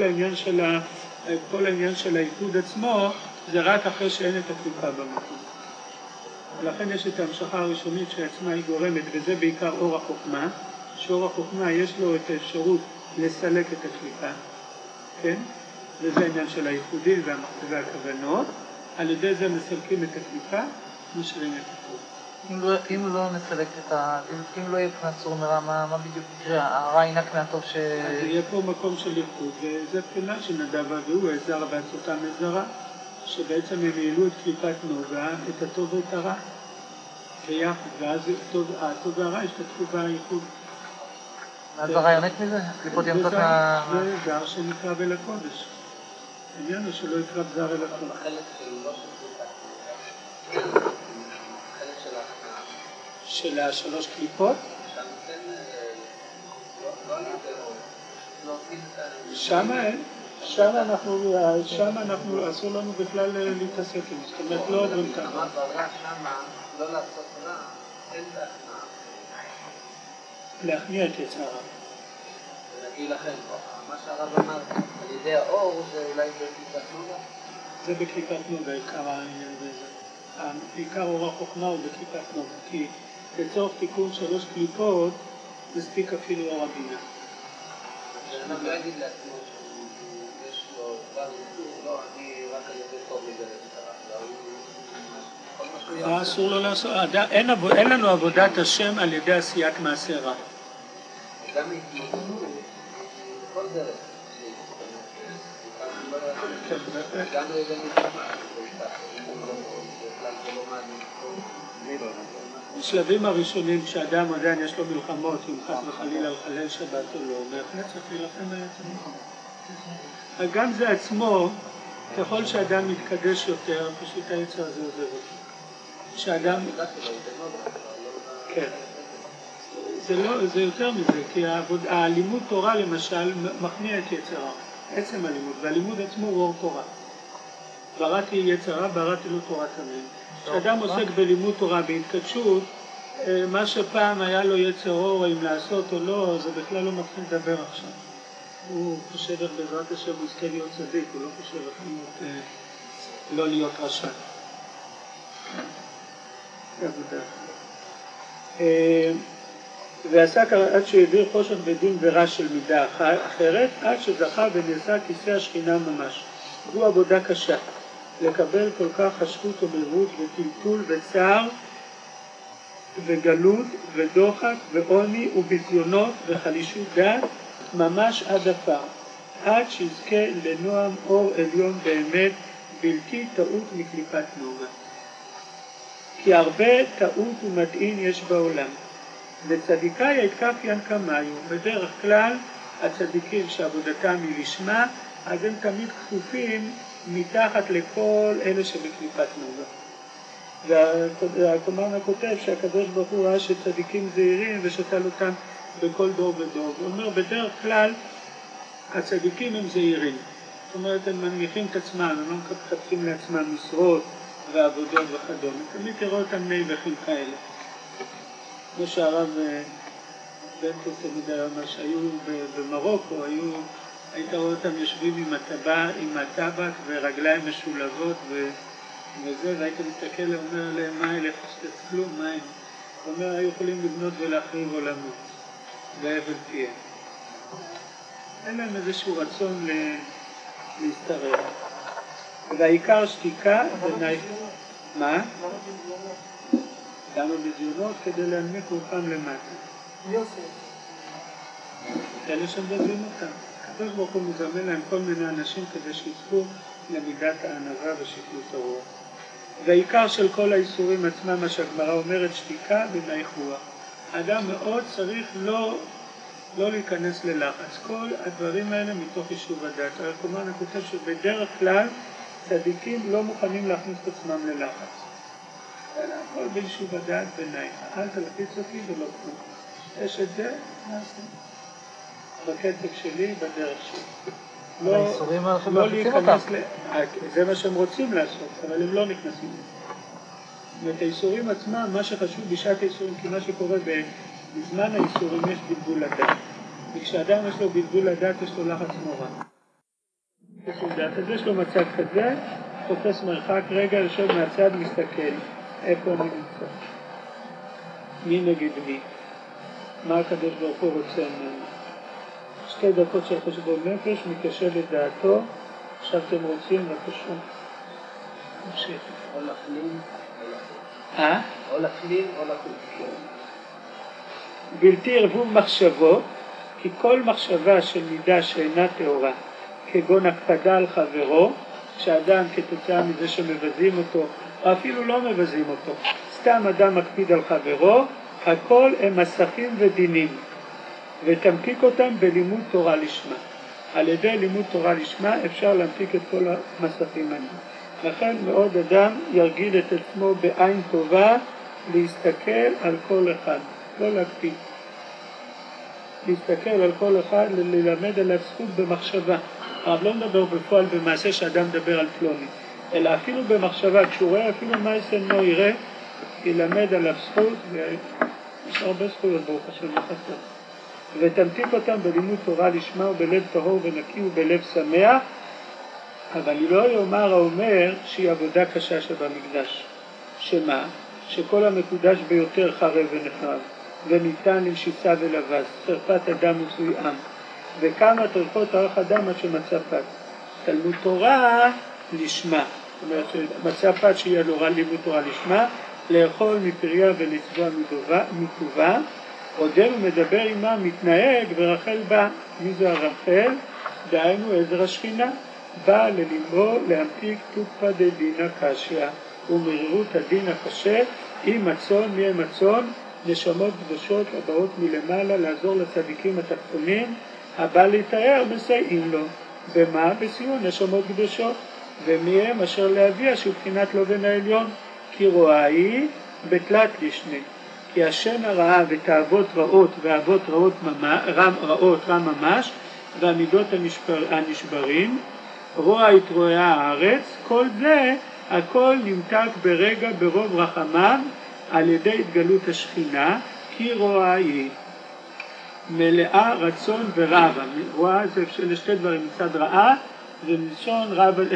העניין של הייחוד עצמו זה רק אחרי שאין את הקליפה במקום. ולכן יש את ההמשכה הראשונית שעצמה היא גורמת, וזה בעיקר אור החוכמה, שאור החוכמה יש לו את האפשרות לסלק את הקליפה, כן? וזה העניין של הייחודים והכוונות. על ידי זה מסלקים את הקליפה, משרים את הטוב. אם לא נסלק אם לא יהיה בחינת סור מרע, מה בדיוק יקרה? הרע ינק מהטוב ש... אז יהיה פה מקום של ייחוד, וזה בחינה שנדב והוא עזר בעצותם עזרה, שבעצם הם העלו את קליפת נוגה, את הטוב ואת הרע ביחד, ואז הטוב והרע השתתפו בייחוד. אז הרע יונק מזה? הקליפות יונקות מה... זה זר שנקרא אל הקודש. העניין הוא שלא יקרא זר אל הקודש. החלק של לא של קליפה. החלק של השלוש קליפות? שם אנחנו אסור לנו בכלל להתעסק עם זה. זאת אומרת, לא עוברים ככה. שם לא לעשות רע, אין להכנעה. להכניע את יצר הרע. נגיד לכם, מה שהרב אמר, על ידי האור זה אולי בקליפת נוגה? זה בקליפת נוגה, עיקר העניין בזה. עיקר אור החוכמה הוא בקליפת נוגה, כי לצורך תיקון שלוש קליפות, מספיק אפילו אור הבינה. שאדם לא יגיד לעצמו שיש לו דבר לא, אני רק על ידי טוב לגלל את הרע. אסור לו לעשות, אין לנו עבודת השם על ידי עשיית מעשה רע. גם התמודדות, כל דרך. גם לידי מלחמה, בשלבים הראשונים שאדם עדיין יש לו מלחמות, אם חס וחלילה לחלל שבת או לא, בהחלט צריך להילחם בעצמו. גם זה עצמו, ככל שאדם מתקדש יותר, פשוט היצר הזה עוזב אותו. שאדם... כן. זה יותר מזה, כי הלימוד תורה למשל מכניע את יצרה, עצם הלימוד, והלימוד עצמו הוא אור תורה. בראתי יצרה, בראתי לו תורת אמן. כשאדם עוסק בלימוד תורה בהתקדשות, מה שפעם היה לו יצר אור אם לעשות או לא, זה בכלל לא מתחיל לדבר עכשיו. הוא חושב איך בעזרת השם הוא יזכה להיות צדיק, הוא לא חושב איך לא להיות רשע. ועסק עד שהעביר חושך ודין ורע של מידה אחרת, עד שזכה ונעשה כיסא השכינה ממש. זו עבודה קשה, לקבל כל כך חשבות ומרות וטלטול וצער וגלות ודוחק ועוני וביזיונות וחלישות דעת ממש עד עפר, עד שיזכה לנועם אור עליון באמת בלתי טעות מקליפת נוגה. כי הרבה טעות ומטעין יש בעולם, וצדיקאי התקפיין כמיו. בדרך כלל הצדיקים שעבודתם היא לשמה, אז הם תמיד כפופים מתחת לכל אלה שבקליפת נוגה. והקומן כותב שהקדוש ברוך הוא ראה שצדיקים זהירים ושתל אותם בכל דור ודור. הוא אומר בדרך כלל הצדיקים הם זהירים, זאת אומרת הם מנמיכים את עצמם, הם לא מחפשים לעצמם משרות ועבודות וכדומה, תמיד תראו אותם נאבכים כאלה. כמו שהרב בנטוס תמיד היה אומר שהיו במרוקו, היית רואה אותם יושבים עם הטבק ורגליים משולבות וזה, והיית מסתכל ואומר להם מה אלה שתסכלו, מה הם? הוא אומר היו יכולים לבנות ולהחריב עולמות בהבל פיהם. אין להם איזשהו רצון להסתרר. והעיקר שתיקה ונייף. מה? למה בזיונות? כדי להנמיך רוחם למטה. אלה שמדברים אותם. הקדוש ברוך הוא מזמן להם כל מיני אנשים כדי שיזכו למידת הענווה ושפלות הרוח. והעיקר של כל האיסורים עצמם, מה שהגמרא אומרת, שתיקה ונייף רוח. האדם מאוד צריך לא להיכנס ללחץ. כל הדברים האלה מתוך יישוב הדעת. הרקומן כותב שבדרך כלל צדיקים לא מוכנים להכניס את עצמם ללחץ. אלא הכל ביישוב הדעת בנייך. אל תלחיץ אותי ולא כלום. יש את זה, נעשה. בקצב שלי, בדרך שלי. לא להיכנס זה מה שהם רוצים לעשות, אבל הם לא נכנסים. ואת האיסורים עצמם, מה שחשוב בשעת האיסורים, כי מה שקורה בזמן האיסורים יש בלבול הדעת. וכשאדם יש לו בלבול הדעת, יש לו לחץ נורא. אז יש לו מצב כזה, תופס מרחק, רגע יושב מהצד, מסתכל, איפה אני נמצא? מי נגד מי? מה הקדוש ברוך הוא רוצה ממנו? 2 דקות של חשבון נפש, מקשר לדעתו, עכשיו אתם רוצים, בבקשה. תמשיך. או להפנים, או להפנים, או להפנים. בלתי ערבוב מחשבות, כי כל מחשבה של מידה שאינה טהורה, כגון הקפדה על חברו, שאדם כתוצאה מזה שמבזים אותו, או אפילו לא מבזים אותו, סתם אדם מקפיד על חברו, הכל הם מסכים ודינים, ותמתיק אותם בלימוד תורה לשמה. על ידי לימוד תורה לשמה אפשר להמתיק את כל המסכים האלה. לכן מאוד אדם ירגיל את עצמו בעין טובה להסתכל על כל אחד, לא להקפיד. להסתכל על כל אחד, ללמד עליו זכות במחשבה. הרב לא מדבר בפועל במעשה שאדם מדבר על פלוני, אלא אפילו במחשבה, כשהוא רואה אפילו מה יסנו יראה, ילמד עליו זכות, ויש הרבה זכויות ברוך השם לחסר. ותמתיק אותם בלימוד תורה לשמה ובלב טהור ונקי ובלב שמח, אבל לא יאמר האומר שהיא עבודה קשה שבמקדש. שמה? שכל המקודש ביותר חרב ונחרב, וניתן למשיסה ולבז, שרפת אדם וסוי עם, וכמה טרפות ערך אדם עד שמצא פת. תלמוד תורה לשמה, זאת אומרת שמצא פת שיהיה לו לימוד תורה לשמה, לאכול מפריה ולצבוע מטובה, עודר ומדבר עמה, מתנהג ורחל בה. מי זה הרחל? דהיינו עזר השכינה, בא ללימו להמתיק תוקפא דדינא קשיא, ומרירות הדין הקשה עם הצאן. מי הם הצאן? נשמות קדושות הבאות מלמעלה לעזור לצדיקים התחתונים, הבא להתאר מסייעים לו. במה? בסיוע נשמות קדושות. ומי הם? אשר להביע שבחינת לובן העליון, כי רואה היא בתלת לשני, כי השן הרעה ותאוות רעות ואהבות רעות רע ממש, והמידות הנשברים, רוע התרועע הארץ, כל זה הכל נמתק ברגע ברוב רחמיו על ידי התגלות השכינה, כי רואה היא מלאה רצון ורבה. רואה זה לשתי דברים, מצד רעה ומלשון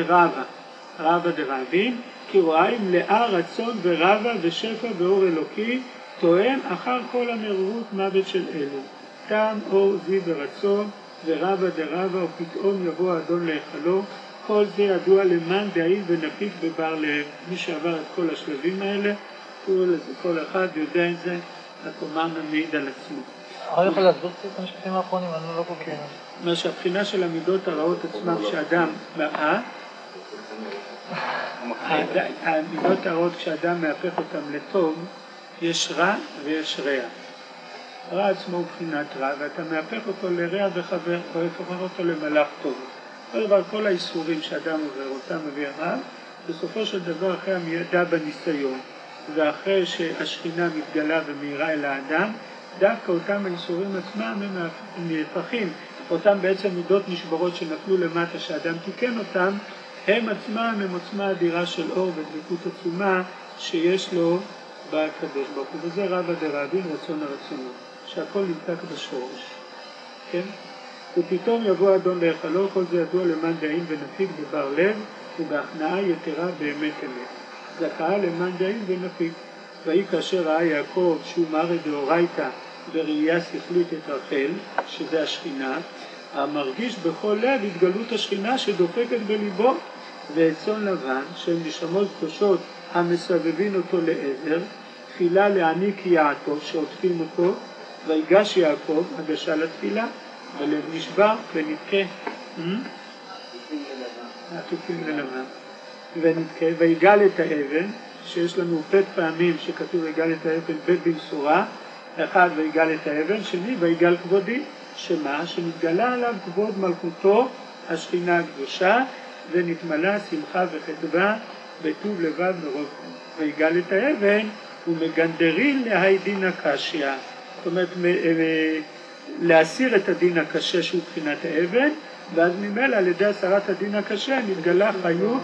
רבה דרבים, כי רואה היא מלאה רצון ורבה ושפע ואור אלוקי, טוען אחר כל המרירות מוות של אלו, טעם אור זיו ורצון ורבה דרבה, ופתאום יבוא האדון להיכלו. כל זה ידוע למאן דאי ונפיק בבר לב. מי שעבר את כל השלבים האלה כל אחד יודע את זה, הקומן מעיד על עצמו. אני יכול להסביר קצת את המשפטים האחרונים, אני לא כל כך... מה שהבחינה של המידות הרעות עצמם שאדם... המידות הרעות כשאדם מהפך אותם לטוב, יש רע ויש רע. רע עצמו הוא בחינת רע, ואתה מהפך אותו לרע וחבר, או הופך אותו למלאך טוב. כל האיסורים שאדם עובר אותם מביא רע, בסופו של דבר אחרי המיידע בניסיון, ואחרי שהשכינה מתגלה ומאירה אל האדם, דווקא אותם האיסורים עצמם הם נהפכים, אותם בעצם מידות נשברות שנפלו למטה שאדם תיקן אותם, הם עצמם הם עוצמה אדירה של אור ודבקות עצומה שיש לו בקדוש ברוך הוא, וזה רבא דרבין רצון הרצונות, שהכל נמתק בשורש, כן? ופתאום יבוא אדון להיכלו, כל זה ידוע למאן דעים ונפיק בבר לב ובהכנעה יתרה באמת אמת. זכאה למאן דעים ונפיק. והיא כאשר ראה יעקב שהוא מראה דאורייתא בראייה שכלית את רחל, שזה השכינה, המרגיש בכל לב התגלות השכינה שדופקת בליבו, ואת צאן לבן שהם נשמות קדושות המסבבים אותו לעזר, תחילה להעניק יעתו שעוטפים אותו, ויגש יעקב הגשה לתפילה, ולב נשבר ונתקה, עטופים ללבן, ונתקה, ויגל את האבן, שיש לנו פת פעמים שכתוב ויגל את האבן במשורה, אחד ויגל את האבן, שני ויגל כבודי, שמה? שנתגלה עליו כבוד מלכותו השכינה הקדושה, ונתמלא שמחה וחדווה בטוב לבב מרוב. ויגל את האבן ומגנדרין להי דין הקשיא, זאת אומרת להסיר את הדין הקשה שהוא בחינת האבן, ואז ממילא על ידי הסרת הדין הקשה נתגלה חיות,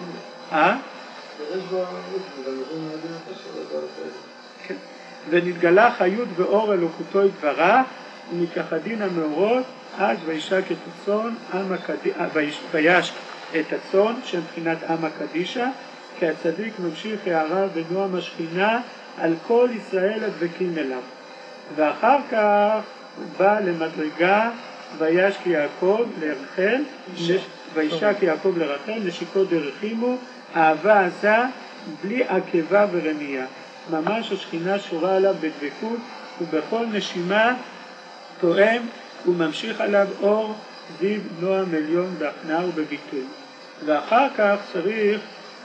ונתגלה חיות ואור אלוקותו יתברך, ומתייחדין המאורות עד וישק את הצאן, ויש את הצאן שהם בחינת עם הקדישה, כי הצדיק ממשיך הערה ונועם השכינה על כל ישראל הדבקים אליו. ואחר כך בא למדרגה וישק יעקב לרחל, וישק יעקב לרחל, נשיקו דרחימו, אהבה עזה בלי עקבה ורמייה. ממש השכינה שורה עליו בדבקות, ובכל נשימה תואם וממשיך עליו אור זיו נועם עליון בהכנעה ובביטוי. ואחר כך צריך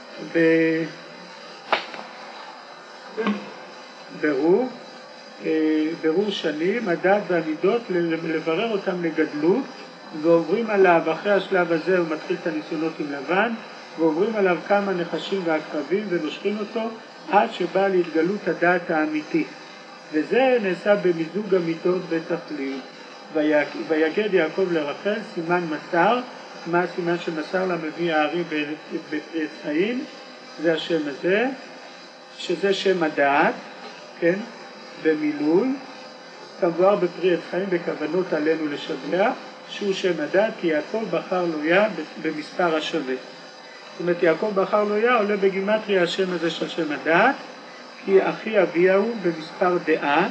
ברור שנים, הדת והמידות, לברר אותם לגדלות, ועוברים עליו, אחרי השלב הזה הוא מתחיל את הניסיונות עם לבן, ועוברים עליו כמה נחשים ועקרבים ונושכים אותו עד שבא להתגלות הדת האמיתי. וזה נעשה במיזוג המידות בתכלית. ויגד יעקב לרחל סימן מסר, מה הסימן שמסר לה מביא הארי בפרי חיים, זה השם הזה, שזה שם הדעת, כן, במילוי, כמובן בפרי חיים בכוונות עלינו לשבח, שהוא שם הדעת, כי יעקב בחר לו יה במספר השווה. זאת אומרת, יעקב בחר לו יה עולה בגימטריה השם הזה של שם הדעת, כי אחי אביהו במספר דעה,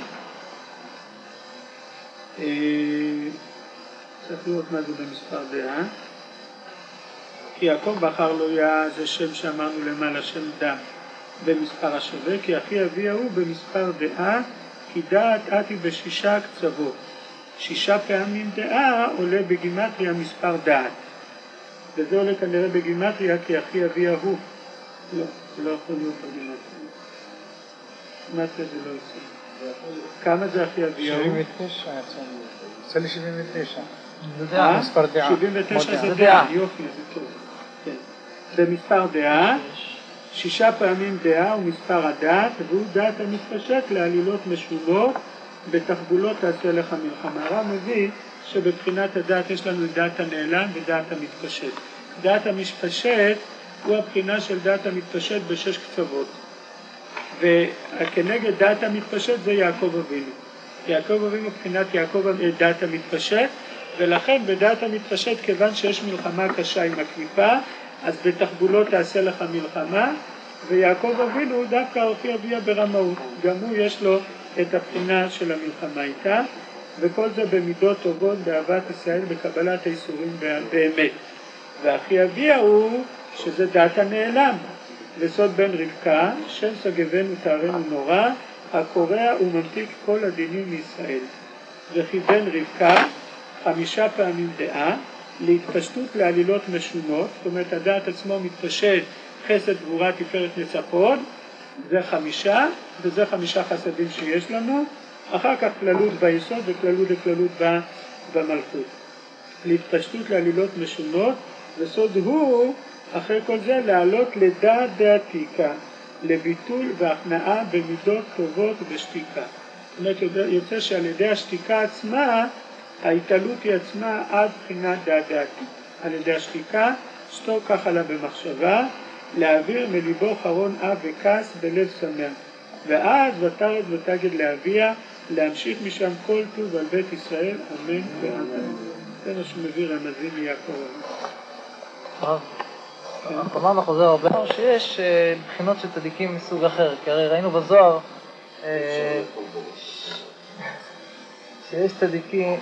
צריך לראות מה זה במספר דעה, כי יעקב בחר לו יה זה שם שאמרנו למעלה, שם דעת במספר השווה, כי אחי אביהו במספר דעה, כי דעת עתי בשישה קצוות. 6 פעמים דעה עולה בגימטריה מספר דעת. וזה עולה כנראה בגימטריה כי אחי אביהו. לא, זה לא יכול להיות בגימטריה. גימטריה זה לא עושה. כמה זה אחי אביהו? 79, יצא לי 79. מספר דעה. 79 זה דעה, יופי, זה טוב. כן. במספר דעה, 6 פעמים דעה הוא מספר הדעת, והוא דעת המתפשט לעלילות משובות, בתחבולות תעשה לך מלחמה. הרב מביא שבבחינת הדעת יש לנו דעת הנעלם ודעת המתפשט. דעת המתפשט הוא הבחינה של דעת המתפשט בשש קצוות. וכנגד דעת המתפשט זה יעקב אבינו. יעקב אבינו בבחינת יעקב דעת המתפשט, ולכן בדעת המתפשט כיוון שיש מלחמה קשה עם הקליפה, אז בתחבולות תעשה לך מלחמה, ויעקב אבינו דווקא הופיע ביה ברמאות. גם הוא יש לו את הבחינה של המלחמה איתה, וכל זה במידות טובות, באהבת ישראל, בקבלת האיסורים באמת. ואחי אביה הוא שזה דעת הנעלם, וסוד בן רבקה, שם סגבנו תארנו נורא, הקורע וממתיק כל הדינים מישראל. וכי בן רבקה 5 פעמים דעה, להתפשטות לעלילות משונות, זאת אומרת הדעת עצמו מתפשט, חסד גבורה תפארת נצח הוד, זה 5, וזה 5 חסדים שיש לנו, אחר כך כללות ביסוד וכללות במלכות. להתפשטות לעלילות משונות, וסוד הוא, אחרי כל זה, לעלות לדעת דעתיקה, לביטול והכנעה במידות טובות ושתיקה. זאת אומרת, יוצא שעל ידי השתיקה עצמה, ההתעלות היא עצמה עד בחינת דעת דעתי. על ידי השתיקה, שתוק ככה לה במחשבה, להעביר מליבו חרון אב וכעס בלב שמח. ואז ותרד ותגד לאביה, להמשיך משם כל טוב על בית ישראל, אמן ואמן. זה מה שמביא רמזים מיעקב. אמרנו חוזר הרבה שיש בחינות של צדיקים מסוג אחר, כי הרי ראינו בזוהר שיש צדיקים,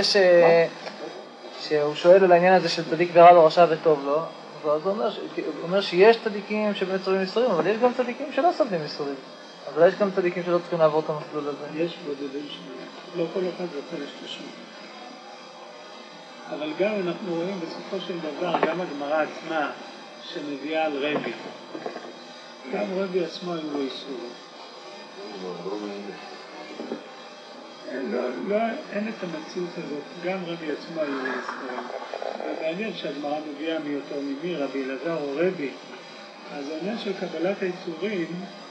שהוא שואל על העניין הזה של צדיק ורע לו רשע וטוב לו, אז הוא אומר שיש צדיקים שבאמת סובלים ייסורים, אבל יש גם צדיקים שלא סובלים ייסורים. אבל יש גם צדיקים שלא צריכים לעבור את המסלול הזה. יש בודדים שלא, לא כל אחד רוצה לשתשם. אבל גם אנחנו רואים בסופו של דבר, גם הגמרא עצמה שמביאה על רבי. גם רבי עצמו היו לו ייסורים. אין את המציאות הזאת, גם רבי עצמו היו לו ייסורים. ומעניין שהגמרא מביאה מאותו ממי, רבי אלעזר או רבי. אז העניין של קבלת הייסורים,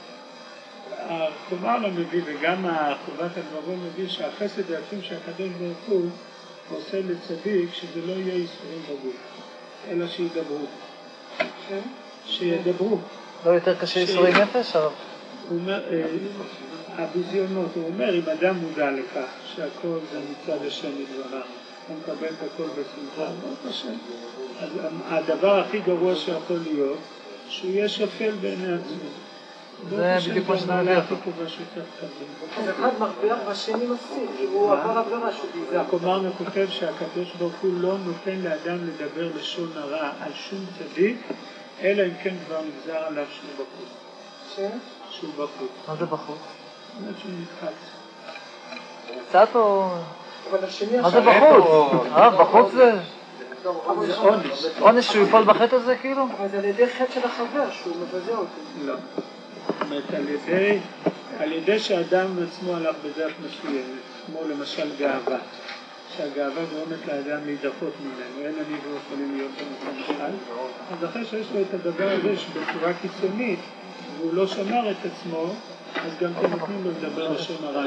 החומר לא מביא וגם חובת הדברו מביא שהחסד העצום שהקדוש ברוך הוא עושה לצדיק שזה לא יהיה ייסורים בגוף, אלא שידברו. שידברו. לא יותר קשה ייסורי נפש? הוא אומר, הביזיונות, הוא אומר, אם אדם מודע לכך שהכל זה מצד השם מדבריו, הוא מקבל את הכל בשמחה, מאוד קשה. אז הדבר הכי גרוע שיכול להיות, שהוא יהיה שפל בעיני עצמו. זה בדיוק מה שאתה מביא אותו. אחד מרוויח והשני מפסיד, כי הוא עבר עבירה שהוא... הכומר כותב שהקדוש ברוך הוא לא נותן לאדם לדבר לשון הרע על שום צדיק, אלא אם כן כבר נגזר עליו שהוא בחוץ. שהוא בחוץ. מה זה בחוץ? זאת אומרת שהוא נדחץ. קצת או... מה זה בחוץ? בחוץ זה... זה עונש. עונש שהוא יפול בחטא הזה כאילו? אבל זה על ידי חטא של החבר שהוא מבזה אותו. לא. זאת אומרת, על ידי שאדם עצמו הלך בדרך מסוימת, כמו למשל גאווה, שהגאווה גורמת לאדם להידחות ממנו, אין אני לא יכולים להיות במקום אחד, אז אחרי שיש לו את הדבר הזה שבצורה קיצונית, והוא לא שמר את עצמו, אז גם כן נותנים לו לדבר לשון הרע.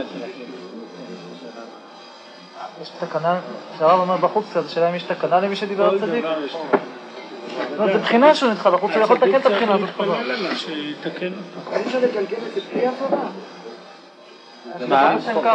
יש תקנה, שהרב אומר בחוץ, אז השאלה אם יש תקנה למי שדיבר על צדיק? זה בחינה שהוא נדחה, בחוץ הוא יכול לתקן את הבחינה הזאת. שיתקן אותה. אני אפשר לגלגל את זה בלי עבודה. מה?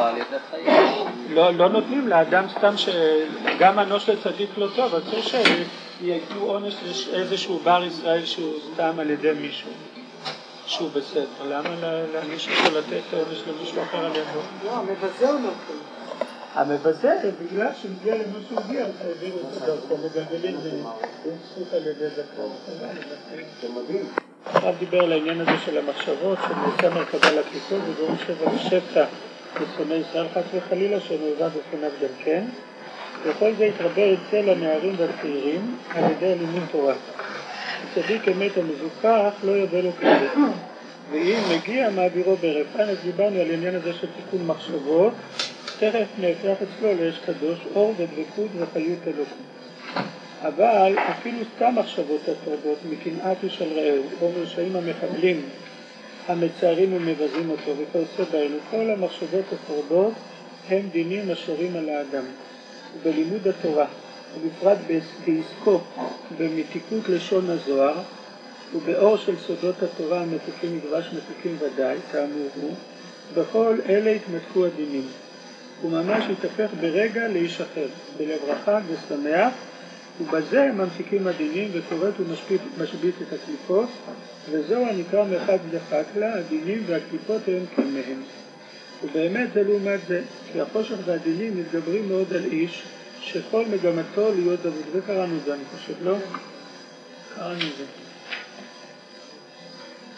לא נותנים לאדם סתם שגם אנוש לצדיק לא טוב, אז צריך שיתנו עונש לאיזשהו בר ישראל שהוא סתם על ידי מישהו שהוא בסדר. למה להגיש אותו לתת עונש למישהו אחר על ידו? לא, המבזה הוא לא טוב. המבזה, בגלל שמגיע למה שהוא הגיע, חייבים את הדרכו, מגלגלים בזכות על ידי דרכו. זה מדהים. עכשיו דיבר על העניין הזה של המחשבות, שנעשה מרכבה לקליפות, וגורם שבע ושפע לשונאי ישראל חס וחלילה, שנעבד בפניו גם כן. וכל זה התרבה אצל הנערים והצעירים על ידי לימוד תורה. צדיק אמת המזוכח לא יודע לו כזה. ואם מגיע מעבירו ברפן, אז דיברנו על העניין הזה של תיקון מחשבות, תכף נהפך אצלו לאש קדוש, אור ודבקות וחיות אלוקות. אבל אפילו סתם מחשבות הטרדות מקנאת ושל רעהו, או מרשעים המחבלים, המצערים ומבזים אותו, וכיוצא באלו, כל המחשבות הטרדות הם דינים השורים על האדם. ובלימוד התורה, ובפרט בעסקו במתיקות לשון הזוהר, ובאור של סודות התורה המתוקים מדרש מתוקים ודאי, כאמור הוא, בכל אלה התמתקו הדינים. הוא ממש התהפך ברגע לאיש אחר, בלב רחב ושמח, ובזה ממשיכים הדינים וקוראת ומשבית את הקליפות, וזהו הנקרא מרחק דחקלה, הדינים והקליפות הם כמהם. ובאמת זה לעומת זה, כי החושך והדינים מתגברים מאוד על איש, שכל מגמתו להיות דוד, וקראנו זה אני חושב, לא? קראנו זה.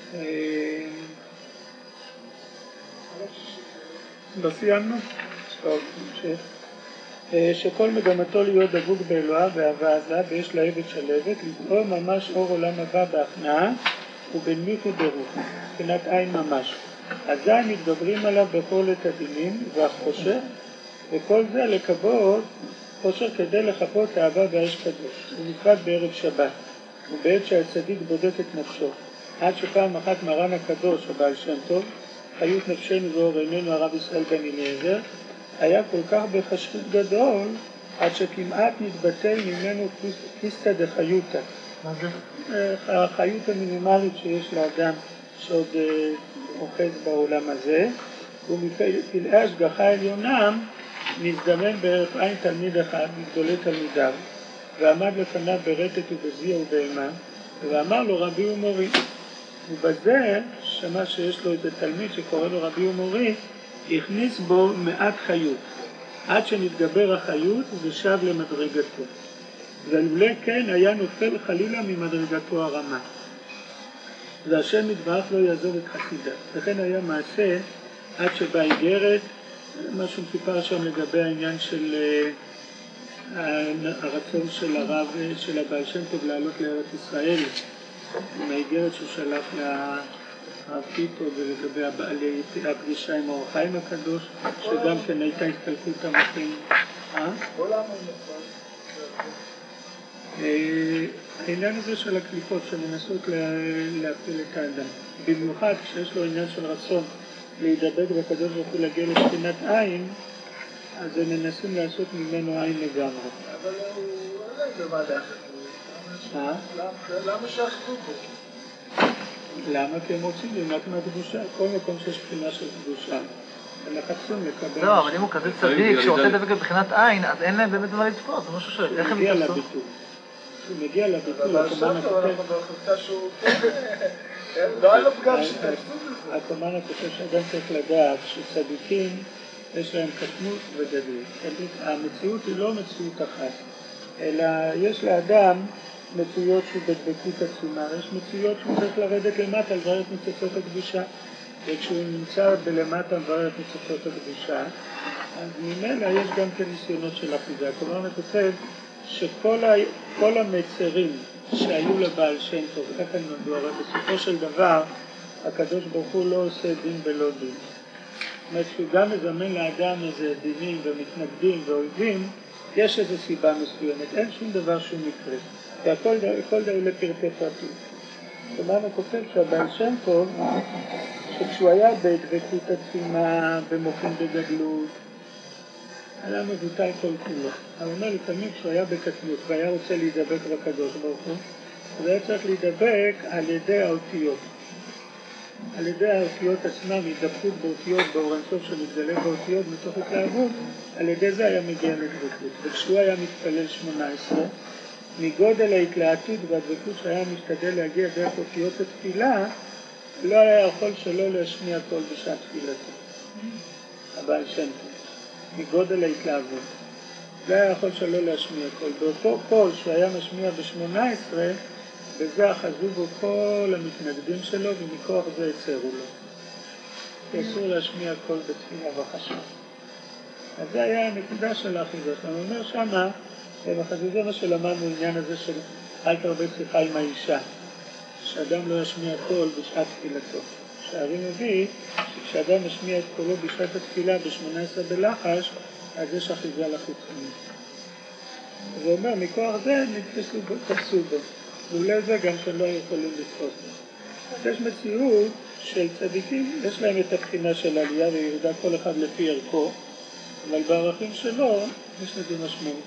לא סיימנו? טוב, נמשיך. שכל מגמתו להיות דבוק באלוהיו ואהבה עזה ויש לעבד שלבת לבחור ממש אור עולם הבא בהכנעה ובנמיך וברוך, מבחינת עין ממש. אזי מתגברים עליו בכל את הדינים והחושך, וכל זה לקבות חושך כדי לחפות אהבה באש קדוש, ובפרט בערב שבת ובעת שהצדיק בודק את נפשו, עד שפעם אחת מרן הקדוש הבעל שם טוב חיות נפשנו ואור עינינו הרב ישראל בן אליעזר היה כל כך בחשכות גדול עד שכמעט נתבטל ממנו קיסטה דחיותא. מה זה? החיות המינימלית שיש לאדם שעוד אוחז בעולם הזה, ומפלאי השגחה עליונם נזדמן בערך עין תלמיד אחד מגדולי תלמידיו, ועמד לפניו ברטט ובזיע ובאימה, ואמר לו רבי ומורי. ובזה שמע שיש לו איזה תלמיד שקורא לו רבי ומורי, הכניס בו מעט חיות, עד שנתגבר החיות ושב למדרגתו. ולולא כן היה נופל חלילה ממדרגתו הרמה. והשם יתברך לא יעזוב את חסידיו. לכן היה מעשה עד שבא איגרת, מה שמסופר שם לגבי העניין של הרצון של הרב, של הבעל שם טוב לעלות לארץ ישראל, עם האיגרת שהוא שלח לרב טיטו ולגבי הבעלי הפגישה עם האור החיים הקדוש, שגם כן הייתה הסתלקות המוחים. העניין הזה של הקליפות שמנסות להפיל את האדם, במיוחד כשיש לו עניין של רצון להידבק בקדוש ברוך הוא להגיע לבחינת עין, אז הם מנסים לעשות ממנו עין לגמרי. אבל הוא עולה בוועדה. למה שאחדו בו? למה? כי הם רוצים למעט מהקדושה, כל מקום שיש בחינה של קדושה, הם לחצים לקבל... לא, אבל אם הוא כזה צדיק שרוצה לדבק בבחינת עין, אז אין להם באמת מה לתפוס, זה משהו שואל, איך הם יתפסו? הוא מגיע לביטוי, הקומן הכותב שהוא... לא היה לו פגם שתפסו בזה. הקומן הכותב שאדם צריך לדעת שצדיקים יש להם קטנות וגדלות. המציאות היא לא מציאות אחת, אלא יש לאדם מציאות שהוא בדבקות עצומה, יש מציאות שהוא צריך לרדת למטה לברר את ניצוצות הקדושה, וכשהוא נמצא בלמטה לברר את ניצוצות הקדושה, אז ממילא יש גם כן ניסיונות של אחיזה. הקומן הכותב שכל המצרים שהיו לבעל שם טוב, איך הם נולדו, הרי בסופו של דבר הקדוש ברוך הוא לא עושה דין ולא דין. זאת אומרת שהוא גם מזמן לאדם איזה דינים ומתנגדים ואויבים, יש איזו סיבה מסוימת, אין שום דבר שהוא מקרה, והכל דבר לפרטי פרטים. כלומר הוא כותב שהבעל שם טוב, שכשהוא היה בדבקות עצומה, במוחים בגדלות, היה מבוטל כל כולו. הוא אומר לפעמים כשהוא היה בקטנות והיה רוצה להידבק בקדוש ברוך הוא, הוא היה צריך להידבק על ידי האותיות. על ידי האותיות עצמם, התדבקות באותיות, באור אינסוף שמתגלה באותיות מתוך התלהבות, על ידי זה היה מגיע לדבקות. וכשהוא היה מתפלל 18, מגודל ההתלהטות והדבקות שהיה משתדל להגיע דרך אותיות התפילה, לא היה יכול שלא להשמיע קול בשעת תפילתו. הבעל שם טוב. מגודל ההתלהבות. לא היה יכול שלא להשמיע קול. באותו קול שהיה משמיע ב-18, בזה אחזו בו כל המתנגדים שלו, ומכוח זה הצרו לו. אסור להשמיע קול בתפילה וחשב. אז זה היה הנקודה של האחיזה. אני אומר שמה, זה מה שלמדנו העניין הזה של אל תרבה שיחה עם האישה. שאדם לא ישמיע קול בשעת תפילתו. שהרי מביא שכשאדם משמיע את קולו בשעת התפילה ב-18 בלחש, אז יש אחיזה לחיצונית. זה אומר, מכוח זה תפסו בו. ואולי זה גם שלא יכולים לתפוס בו. יש מציאות של צדיקים, יש להם את הבחינה של עלייה וירידה, כל אחד לפי ערכו, אבל בערכים שלו יש לזה משמעות.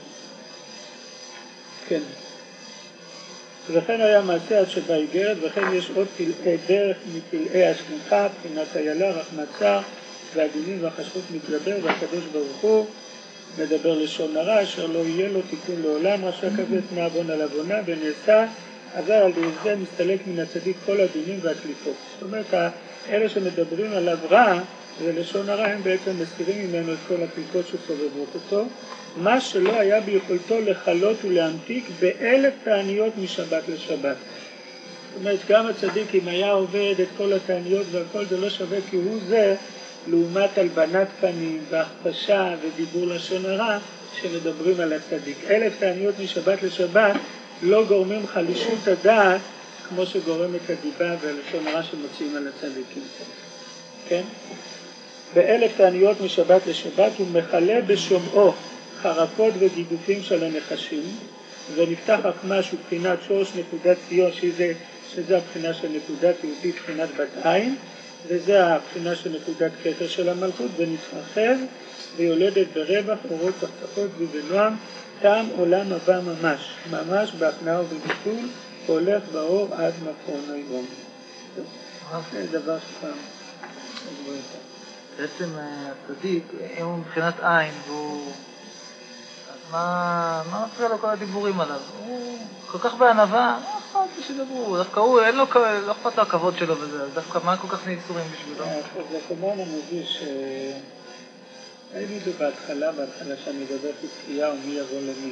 כן. וכן היה מעשה עד שבא איגרת, וכן יש עוד דרך מפלאי השגחה, בחינת איילה, רחמת צער, והדינים והחשבות מתגבר, והקדוש ברוך הוא מדבר לשון הרע, אשר לא יהיה לו תיקון לעולם, רשע כזה תנה עוון על עוונה, ונעשה, אבל על זה מסתלק מן הצדיק כל הדינים והקליפות. זאת אומרת, אלה שמדברים עליו רע, ולשון הרע הם בעצם מסירים ממנו את כל הקליפות שסובבות אותו, מה שלא היה ביכולתו לחלות ולהמתיק ב1000 תעניות משבת לשבת. זאת אומרת, גם הצדיק, אם היה עובד את כל התעניות והכל, זה לא שווה כי הוא זה, לעומת הלבנת פנים והכפשה ודיבור לשון הרע, שמדברים על הצדיק. 1000 תעניות משבת לשבת לא גורמים חלישות הדעת, כמו שגורמת הדיבה והלשון הרע שמוציאים על הצדיקים. כן? ב1000 תעניות משבת לשבת הוא מחלה בשומעו חרפות וגידופים של הנחשים, ונפתח רק משהו בחינת שורש נקודת ציון, שזה הבחינה של נקודת יהודית, בחינת בת עין, וזה הבחינה של נקודת כתר של המלכות, ונתרחב ויולדת ברווח אורות צחצחות ובנועם, טעם עולם הבא ממש, ממש בהכנעה ובביטול, הולך באור עד מקום היום. זה דבר שפעם עברו יותר. בעצם הצדיק, אם הוא מבחינת עין, והוא... אז מה מפריע לו כל הדיבורים עליו? הוא כל כך בענווה, לא אכפת שדברו, דווקא הוא, אין לו, לא אכפת לו הכבוד שלו וזה, אז דווקא מה כל כך נאיסורים בשבילו? זה כמו המביא ראינו את זה בהתחלה שאני מדבר חזקיהו מי יבוא למי.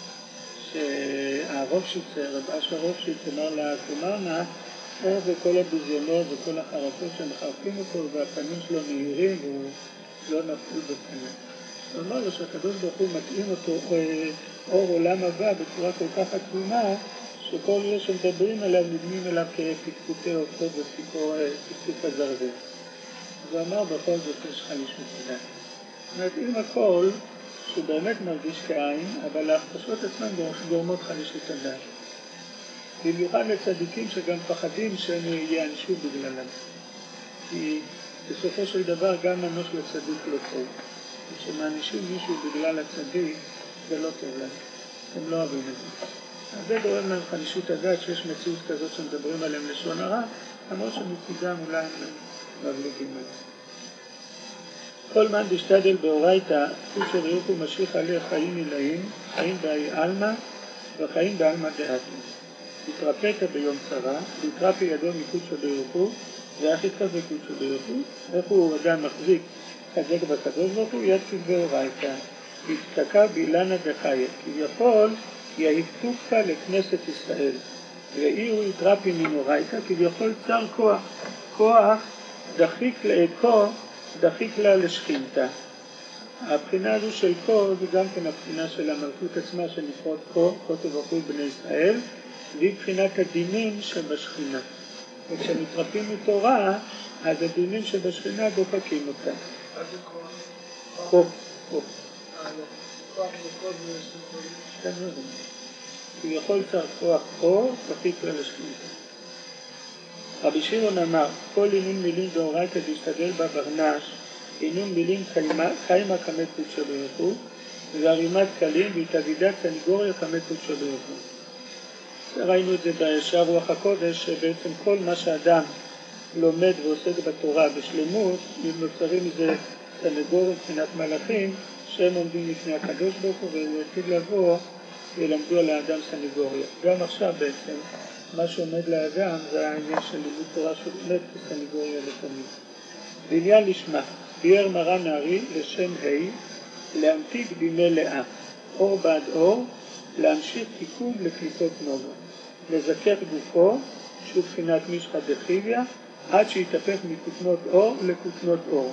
שהרובשיצר, רב אשר רובשיצר אמר לה, תאמרנה, איך זה כל הביזיונות וכל החרפות שמחרפים אותו והפנים שלו נהירים והוא לא נפול בפנים. הוא אמר לו שהקדוש ברוך הוא מתאים אותו אור עולם הבא בצורה כל כך עצומה שכל אלה שמדברים עליו נדמים אליו כפטפוטי עופות ופטפוט הזרזר. אז הוא אמר בכל זאת יש חלישות הדעת. זאת אומרת, עם הכל שהוא באמת מרגיש כעין, אבל ההכפשות עצמן גורמות חלישות הדעת. במיוחד לצדיקים שגם פחדים שהם יענשו בגללם. כי בסופו של דבר גם מנוש לצדיק לא טוב. כשמענישים מישהו בגלל הצדיק זה לא טוב להם. הם לא אוהבים את זה. אז זה גורם להם חלישות הדעת שיש מציאות כזאת שמדברים עליהם לשון הרע, למרות שמצידם אולי הם מבליגים את זה. כל מן דשתדל באורייתא, כפי שריוך הוא משיך עליה חיים עילאים, חיים באי אלמה וחיים באלמה דעתי. התרפאת ביום צרה, והתרפי ידו מקודשו ברוך הוא, ואיך יתחזק קודשו ברוך הוא, איך הוא אדם מחזיק חזק בקדוש ברוך הוא, יתקיף באורייתא, יתקע באילנה דחיה, כביכול יהיבטוקה לכנסת ישראל, ואירו יתרפי מנורייתא, כביכול צר כוח, כוח דחיק לעקו, דחיק לה לשכינתה. הבחינה הזו של כה זה גם כן הבחינה של המלכות עצמה שנקראת כה תברכו בני ישראל, והיא בחינת הדינים שבשכינה. וכשמתרפים מתורה, אז הדינים שבשכינה דוחקים אותה. מה זה כוח? כוח. כוח וכל זה יש לי הוא יכול צר כוח כה, דחיק לה לשכינתה. רבי שמעון אמר, כל אינון מילים דאורייתא דשתדל בה ברנש, אינון מילים קיימה כמת קודשא ברוך הוא, והרימת קלים והתאבידת סניגוריה כמת קודשא ברוך הוא. ראינו את זה בישר רוח הקודש, שבעצם כל מה שאדם לומד ועוסק בתורה בשלמות, נוצרים מזה סניגורים מבחינת מלאכים, שהם עומדים לפני הקדוש ברוך הוא, והם יוצאים לבוא ולמדו על האדם סניגוריה. גם עכשיו בעצם, מה שעומד לאדם זה העניין של לימוד תורה שעומד כסניגוריה לתמיד. בעניין לשמה, ביאר מרן הארי לשם ה' להמתיק בימי לאה, אור בעד אור, להמשיך תיקון לקליפות נוגה, לזכך גופו, שהוא בחינת משחא דחיביא, עד שיתהפך מכותנות אור לכותנות אור.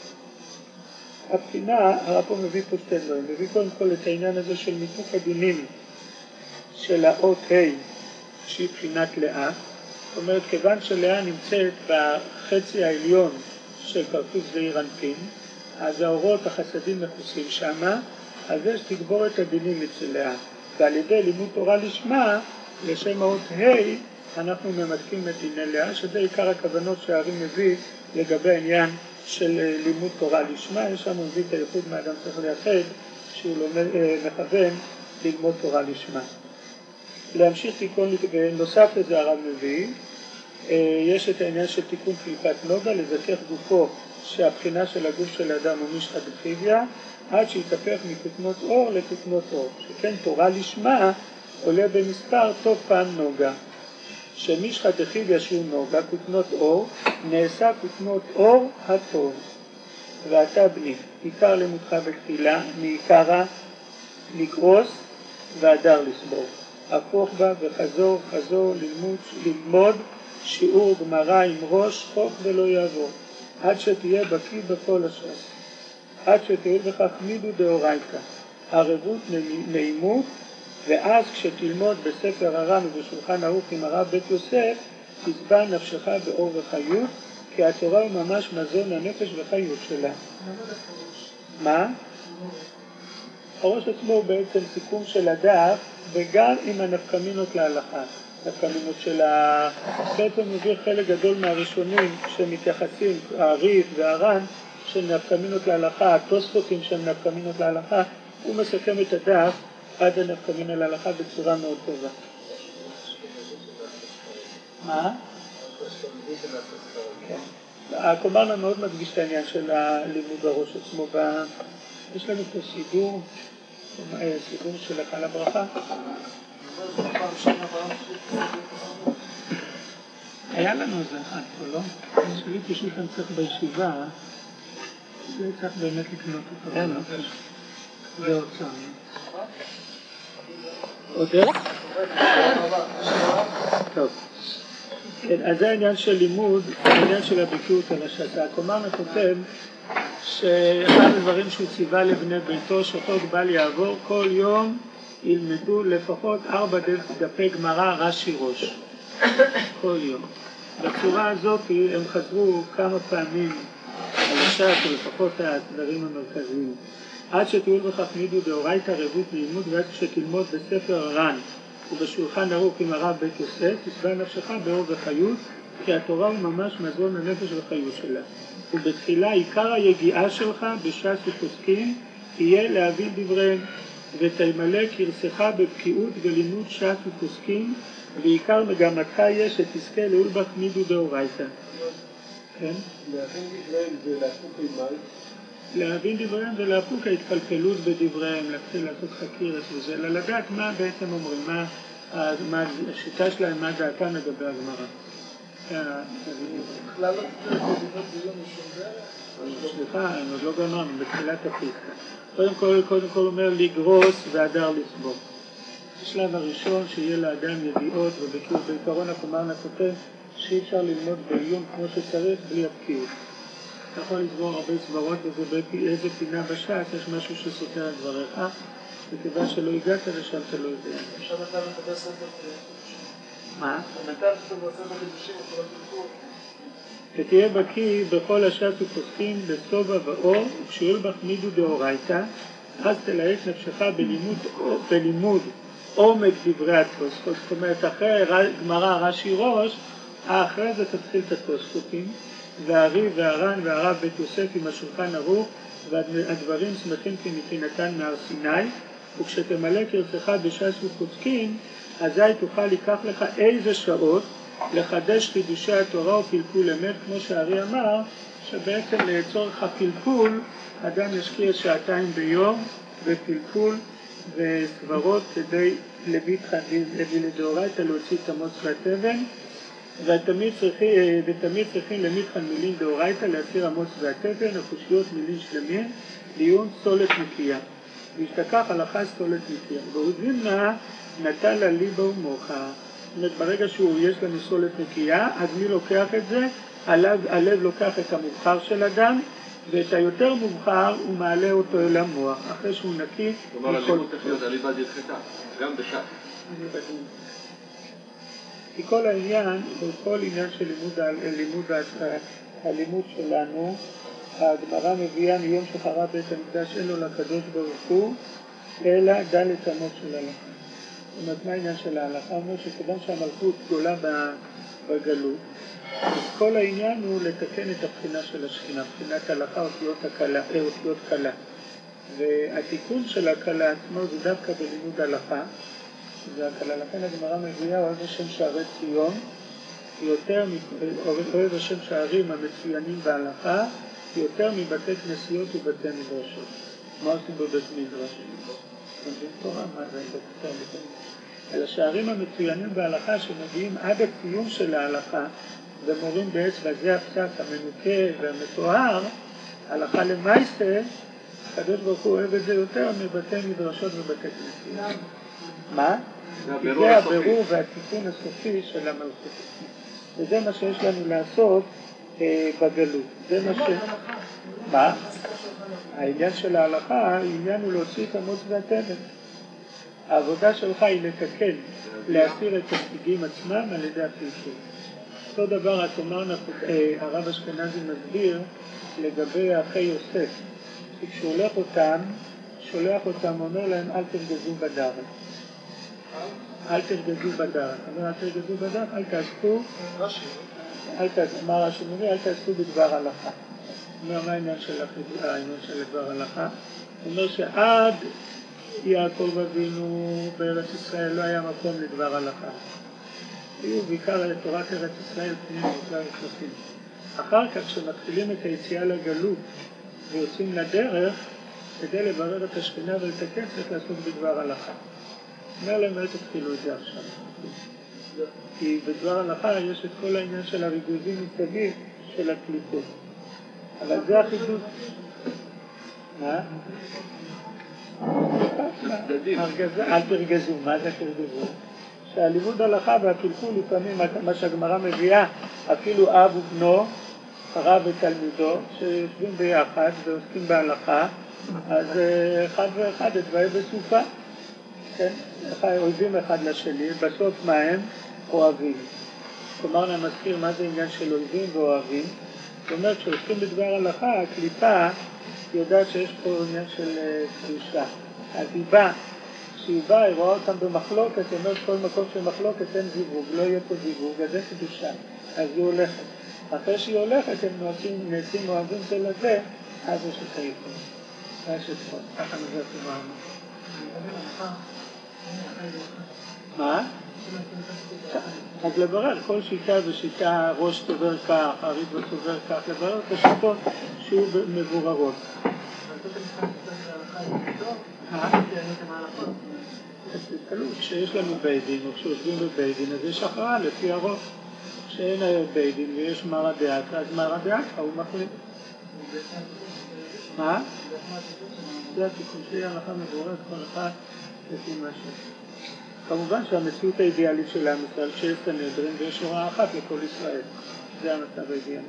הבחינה, הרב פה מביא פה שתי דברים, מביא קודם כל את העניין הזה של מיתוק הדינים של האות ה' שהיא בחינת לאה. זאת אומרת, כיוון שלאה נמצאת בחצי העליון של כרטוס זעיר אנפין, אז האורות החסדים מכוסים שמה, אז יש תגבור את הדינים אצל לאה. ועל ידי לימוד תורה לשמה, לשם האות ה' אנחנו ממתקים את דיני לאה, שזה עיקר הכוונות שהארי מביא לגבי העניין של לימוד תורה לשמה. יש שם מביא את הייחוד מהאדם צריך לייחד, שהוא מכוון ללמוד תורה לשמה. להמשיך תיקון, ונוסף לזה הרב מביא, יש את העניין של תיקון קליפת נוגה, לזכך גופו שהבחינה של הגוף של האדם הוא משחא דחיביא, עד שיתהפך מכותנות אור לכותנות אור. שכן תורה לשמה עולה במספר טוב פעם נוגה. שמשחא דחיביא שהוא נוגה, כותנות אור, נעשה כותנות אור הטוב. ואתה בני, עיקר לימודך בתחילה, מעיקרה לקרוס והדר לסבור. הפוך בה וחזור ללמוד שיעור גמרא עם ראש חוק ולא יעבור, עד שתהיה בקיא בכל הש"ס, עד שתהיה בכך מידו דאורייתא, ערבות נעימות, ואז כשתלמוד בספר הר"ן ובשולחן ערוך עם הרב בית יוסף, תשבע נפשך באור וחיות, כי התורה הוא ממש מזון הנפש וחיות שלה. מה? הראש עצמו הוא בעצם סיכום של הדף, וגם עם הנפקמינות להלכה. הנפקמינות של בעצם מביא חלק גדול מהראשונים שמתייחסים, הרי"ף והר"ן, של נפקמינות להלכה, התוספותים של נפקמינות להלכה, הוא מסכם את הדף עד הנפקמינה להלכה בצורה מאוד טובה. מה? הקומרנה מאוד מדגיש את העניין של הלימוד הראש עצמו. יש לנו פה סידור של היכל הברכה. היה לנו איזה אחד פה, לא? שלי פשוט אני צריך בישיבה, זה צריך באמת לקנות אותו. זה עוד שם. עוד איך? טוב. אז זה העניין של לימוד, העניין של הבקיאות על הש"ס. הקומרנה כותב שאחד הדברים שהוא ציווה לבני ביתו, שחוק בל יעבור, כל יום ילמדו לפחות 4 דפי גמרא רש"י ראש. כל יום. בצורה הזאת הם חזרו כמה פעמים על הש"ס, או לפחות הדברים המרכזיים. עד שתהיו בכך מידו דאורייתא ערבות נעימות, ועד שתלמוד בספר הר"ן ובשולחן ערוך עם הרב בית יוסף, תשבע נפשך באור וחיות, כי התורה הוא ממש מזון הנפש וחיות שלה. ובתחילה עיקר היגיעה שלך בש"ס ופוסקים יהיה להבין דבריהם, ותמלא קרסך בבקיאות ולימוד ש"ס ופוסקים, ועיקר מגמתך יהיה שתזכה לאולבך מידו דאורייתא. כן? להבין דבריהם זה להפוק אימי? להבין דבריהם זה להפוק ההתפלפלות בדבריהם, להתחיל לעשות חקירת וזה, אלא לדעת מה בעצם אומרים, מה השיטה שלהם, מה דעתם לגבי הגמרא. בכלל לא תצטרך לבנות ביום משום דרך? סליחה, אני עוד לא גמרנו, בתחילת הפסקה. קודם כל אומר לגרוס והדר לסבור. השלב הראשון שיהיה לאדם ידיעות ובקיאות. בעיקרון הקומרנה כותב שאי אפשר ללמוד בעיון כמו שצריך בלי הבקיאות. אתה יכול לסבור הרבה סברות איזה פינה בש"ס, יש משהו שסותר את דבריך, וכיוון שלא הגעת לשם אתה לא יודע. עכשיו אתה מחבר ספר מה? אתה ספר חידושים וכל הפרקות. ותהיה בקיא בכל הש"ס ופוסקים בסובה ואור, וכשיול בך מידו דאורייתא, אז תלהק נפשך בלימוד עומק דברי התוספות. זאת אומרת, אחרי גמרא רש"י ראש, אחרי זה תתחיל את התוספותים, והרי"ף והר"ן והרב בית יוסף עם השולחן ערוך, והדברים שמחים כנתינתן מהר סיני, וכשתמלא קרסך בש"ס ופוסקים, אזי תוכל לקח לך איזה שעות לחדש חידושי התורה ופלפול אמת, כמו שהארי אמר, שבעצם לצורך הפלפול אדם ישקיע 2 ביום בפלפול וסברות כדי להביא לדאורייתא להוציא את המוץ והתבן, ותמיד צריכים למיתחן מילים דאורייתא להסיר המוץ והתבן, הקושיות מילים שלמים, לעיון סולת נקייה. והשתכח הלכה סולת נקייה. והוזימנה נטל לה ליבה ומוחה. זאת אומרת, ברגע שיש לנו סולת נקייה, אז מי לוקח את זה? הלב לוקח את המובחר של אדם, ואת היותר מובחר הוא מעלה אותו אל המוח, אחרי שהוא נקי. כלומר, הלימוד צריך להיות הליבה דלחתה, גם בש"ס. כי כל העניין, כל עניין של הלימוד שלנו, הגמרא מביאה מיום שחרב בית המקדש אין לו לקדוש ברוך הוא, אלא דלת אמות של ההלכה. זאת אומרת, מה העניין של ההלכה? אומר שכיוון שהמלכות גדולה בגלות, אז כל העניין הוא לתקן את הבחינה של השכינה, בחינת הלכה אותיות קלה. והתיקון של הקלה עצמו זה דווקא בלימוד הלכה, זה הקלה. לכן הגמרא מביאה אוהב השם שערי ציון, אוהב השם שערים המצוינים בהלכה, יותר מבתי כנסיות ובתי מדרשות. מה עושים בבית מדרש? על השערים המצוינים בהלכה שמגיעים עד הציון של ההלכה ומורים באצבע, זה הפסק המנוקה והמתואר, הלכה למעשה, הקדוש ברוך הוא אוהב את זה יותר מבתי מדרשות ובתי כנסיות. מה? זה הבירור והתיקון הסופי של המלכות. וזה מה שיש לנו לעשות בגלות. זה מה ש... מה? העניין של ההלכה, העניין הוא להוציא את המוץ והתבן. העבודה שלך היא לתקן, להסיר את הספיגים עצמם על ידי הפלפול. אותו דבר הרב אשכנזי מסביר לגבי אחי יוסף. כשהוא שולח אותם, אומר להם אל תרגזו בדרך. אל תרגזו בדרך. אל תרגזו בדרך, אל תעסקו, אל תעסקו בדבר הלכה. אומר מה העניין של דבר הלכה? הוא אומר שעד יעקב אבינו בארץ ישראל לא היה מקום לדבר הלכה. היו בעיקר לתורת ארץ ישראל פנים וכלל וחלפים. אחר כך כשמתחילים את היציאה לגלות ויוצאים לדרך, כדי לברר את השכינה ולתקן צריך לעשות בדבר הלכה. אומר להם אל תתחילו את זה עכשיו. כי בדבר הלכה יש את כל העניין של הריגוזים מסביב של הקליפות. אבל זה החידוש. מה? אל תרגזו, מה זה תרגזו? שהלימוד הלכה והפלפול לפעמים, מה שהגמרא מביאה, אפילו אב ובנו, הרב ותלמידו, שיושבים ביחד ועוסקים בהלכה, אז אחד ואחד אצבעי בסופה, כן? אוהבים אחד לשני, בסוף מה הם? אוהבים. כלומר, אני מזכיר מה זה עניין של אוהבים ואוהבים. זאת אומרת, כשעוסקים בדבר הלכה, הקליפה יודעת שיש פה עניין של קדושה. אז היא באה, כשהיא באה, היא רואה אותם במחלוקת, היא אומרת כל מקום של מחלוקת אין זיווג, לא יהיה פה זיווג, אז זה קדושה. אז היא הולכת. אחרי שהיא הולכת, הם נעשים אוהבים זה לזה, אז יש את היפות. יש את פה, ככה נזר תמרנו. מה? אז לברר כל שיטה ושיטה, ראש תובר כך, הריטב"א תובר כך, לברר את השיטות שהוא מבוררות. תלוי, כשיש לנו בית דין או כשיושבים בבית דין אז יש הכרעה לפי הרוב. כשאין היום בית דין ויש מרא דאתרא, אז מרא דאתרא הוא מחליט. מה? זה התיקון שהיא הלכה מבוררת כל אחד לפי משהו. כמובן שהמציאות האידיאלית של עם ישראל שיש סנהדרין ויש הוראה אחת לכל ישראל. זה המצב האידיאלי.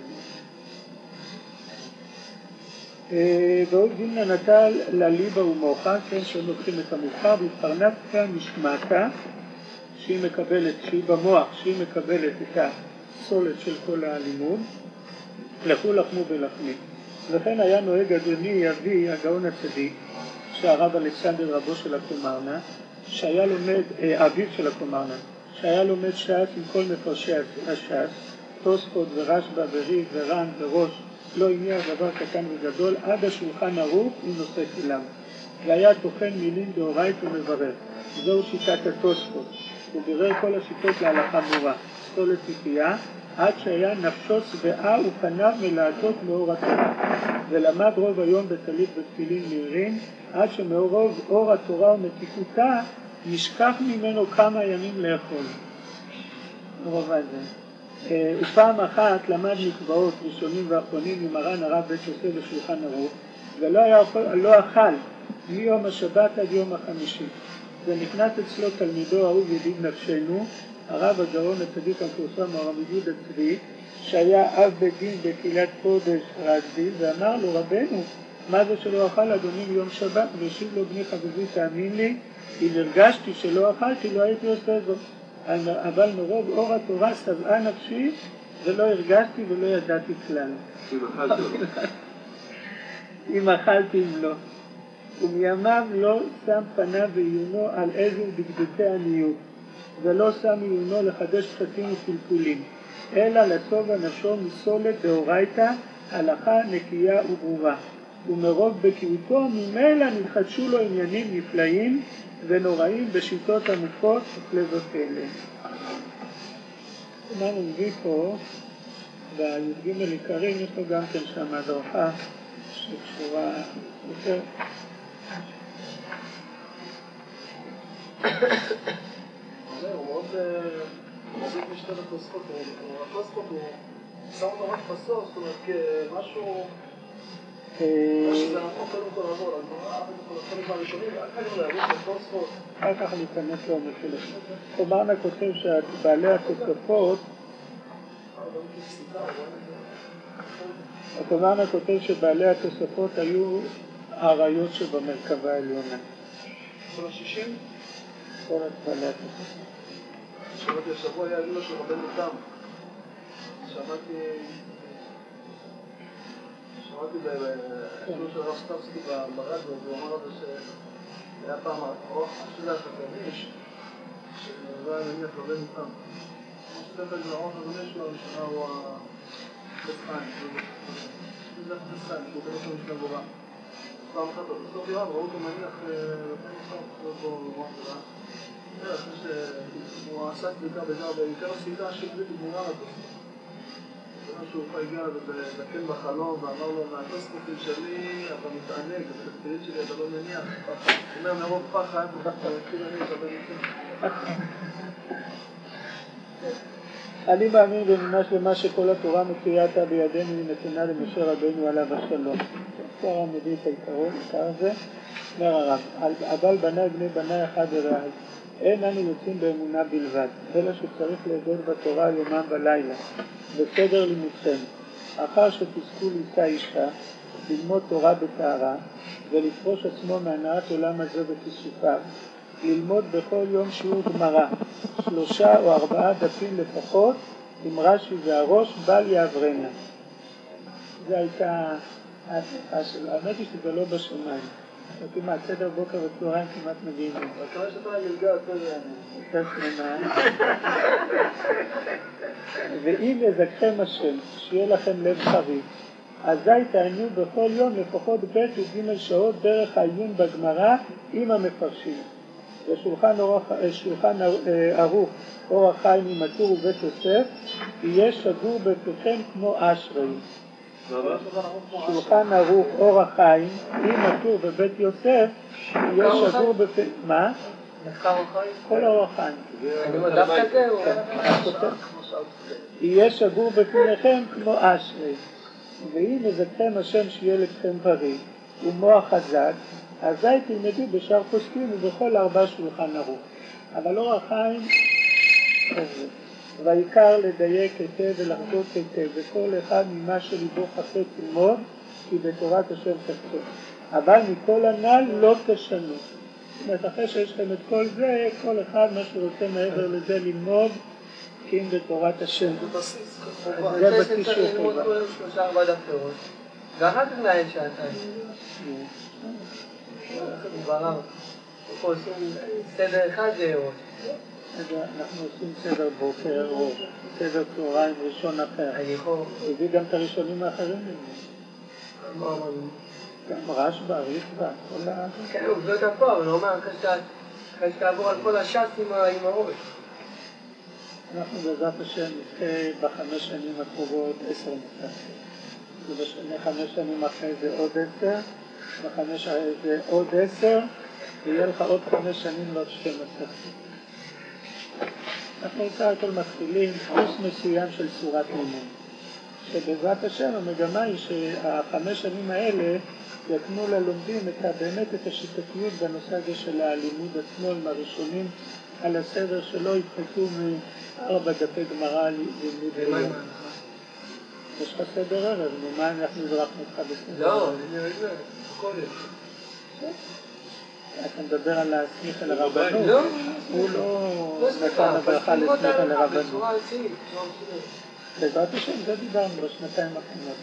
ועוד דינא נטל לליבה ומוחה, כן, שהם לוקחים את המובחר והתפרנסה נשמתה שהיא מקבלת, שהיא במוח, שהיא מקבלת את הסולת של כל הלימוד, לכו לחמו ולחמי. וכן היה נוהג אדוני אבי הגאון הצדיק, שהרב אלכסנדר רבו של הקומרנה, שהיה לומד, אביו של הקומרנה, שהיה לומד ש"ס עם כל מפרשי הש"ס, תוספות ורשב"א וריב ור"ן וראש, לא הניע דבר קטן וגדול, עד השולחן ערוך עם נושא כלם. והיה טוחן מילים דאורייתא ומברר. זהו שיטת התוספות. הוא בירר כל השיטות להלכה ברורה. סולת ציפייה, עד שהיה נפשו שבעה ופניו מלהטות מאור התורה. ולמד רוב היום בטלית ותפילין מהירים, עד שמאורוב אור התורה ומתיקותה נשכח ממנו כמה ימים לאכול. רוב הזה. ופעם אחת למד מקוואות ראשונים ואחרונים עם מרן הרב בית יוסף בשולחן ערוך, ולא אכל מיום השבת עד יום החמישי. ונכנס אצלו תלמידו אהוב ידיד נפשנו, הרב הגאון הצדיק המפורסם הרב יהודה צבי, שהיה אב בית דין בקהילת קודש רזבי, ואמר לו רבנו, מה זה שלא אכל אדוני ביום שבת? והשיב לו בני חביבי תאמין לי, אם הרגשתי שלא אכלתי לא הייתי עושה זאת. אבל מרוב אור התורה שבעה נפשי ולא הרגשתי ולא ידעתי כלל. אם אכלתי אם לא. ומימיו לא שם פניו ועיונו על איזה בגדותי עניות, ולא שם עיונו לחדש פסקים ופלפולים, אלא לסוב אנשו מסולת דאורייתא, הלכה נקייה וברורה. ומרוב בקיאותו ממילא נתחדשו לו עניינים נפלאים ונוראים בשיטות עמוקות וכלבות אלה. מה נביא פה, בי"ג עיקרים יש לו גם כן שם הדרכה שקשורה יותר. הוא מאוד מזיק משתת התוספות, התוספות הוא שם אותו רק בסוף, זאת אומרת כמשהו שזה נכון קודם כל לעבור, החלק הראשונים, אחר כך להיכנס לעומק שלו. תומרנה כותב שבעלי התוספות, תומרנה כותב שבעלי התוספות היו העריות שבמרכבה העליונה. כל ה-60? כל בעלי התוספות. שמעתי השבוע היה עלילה של רבנו תם. שמעתי בשיעור של הרב סטרסקי ברדיו, והוא אמר על זה שהיה פעם ארוך שזה החתניש, שלא היה מניח רבנו תם. כמו שזה כזה ארוך החתניש שלו, הראשונה הוא החתניים. זה החתניים, שהוא כנראה שם משנה גורה. פעם אחת, בסוף יום, ראו אותו מניח רבנו תם, בו רוח גדולה. אחרי שהוא עסק בעיקר בעיקר הסיטה שבלית גמורה לתוספות. שהוא הגיע לדקן בחלום ואמר לו, מהתוספותים שלי אתה מתענג, בתפקידים שלי אתה לא מניח. הוא אומר, מרוב פחד, כאילו אני אקבל איתו. אני מאמין באמונה שלמה שכל התורה מצויה עתה בידינו היא נתונה למשה רבנו עליו השלום. כבר מביא את העיקרון, העיקר הזה, אומר הרב, אבל בני בני אחד ורעי. אין אנו יוצאים באמונה בלבד, אלא שצריך לעבוד בתורה יומם ולילה, בסדר לימודכם. אחר שתזכו לישא אישה, ללמוד תורה בטהרה, ולפרוש עצמו מהנעת עולם הזה וכיסופיו, ללמוד בכל יום שיעור גמרא, 3 או 4 דפים לפחות, עם רש"י והראש, בל יעברנה. זה הייתה ההצלחה שלו. האמת היא שזה לא בשמיים. כמעט סדר בוקר וצהריים כמעט מגיעים. וכמה שאתה גלגל יותר שמנה. ואם יזככם השם, שיהיה לכם לב חריף, אזי תענו בכל יום לפחות ב' וג' שעות דרך העיון בגמרא עם המפרשים. ושולחן ערוך אור החיים עם הטור ובית יוסף יהיה שגור בפיכם כמו אשרי. שולחן ערוך אור החיים עם הטור בבית יוסף יהיה שגור בפיכם. מה? כל אור החיים. יהיה שגור בפניכם כמו אשרי. ואם יזככם השם שיהיה לכם בריא ומוח חזק, אזי תלמדו בשאר פוסקים ובכל 4 שולחן ערוך. אבל אור החיים כזה. והעיקר לדייק היטב ולחזות היטב, וכל אחד ממה שליבו חפץ ללמוד, כי בתורת השם חפצו. אבל מכל הנ"ל לא תשנו. זאת אומרת, אחרי שיש לכם את כל זה, כל אחד מה שרוצה מעבר לזה ללמוד, כי אם בתורת השם. זה בסיס של חובה. ללמוד כל 3-4 דפים. ואחר כך לעין שעתיים. ברם. פה עושים סדר אחד זה עוד. אנחנו עושים סדר בוקר או סדר צהריים ראשון אחר. הביא גם את הראשונים האחרים. גם רשב"א, ריטב"א, כל ה... כן, הוא זאת פה, אבל הוא אומר, אחרי שתעבור על כל הש"ס עם הראש. אנחנו בעזרת השם נזכה ב5 שנים הקרובות 10 מסכתות. וב5 שנים אחרי זה עוד 10, ב5 אחרי זה עוד 10, ויהיה לך עוד 5 שנים לעוד 2 מסכתות. אנחנו עיקר כל מתחילים קורס מסוים של צורת לימוד. שבעזרת השם המגמה היא שה5 שנים האלה יקנו ללומדים באמת את השיטתיות בנושא הזה של הלימוד עצמו עם הראשונים על הסדר שלא יתחלקו מ4 דפי גמרא לימוד היום. יש לך סדר ערב, מה אנחנו זרחנו אותך בסדר? לא, אני יודע, הכל יש. אתה מדבר על להסמיך על הרבנות? לא. הוא לא נתן הברכה להסמיך על הרבנות. בעזרת השם, זה דיברנו בשנתיים האחרונות.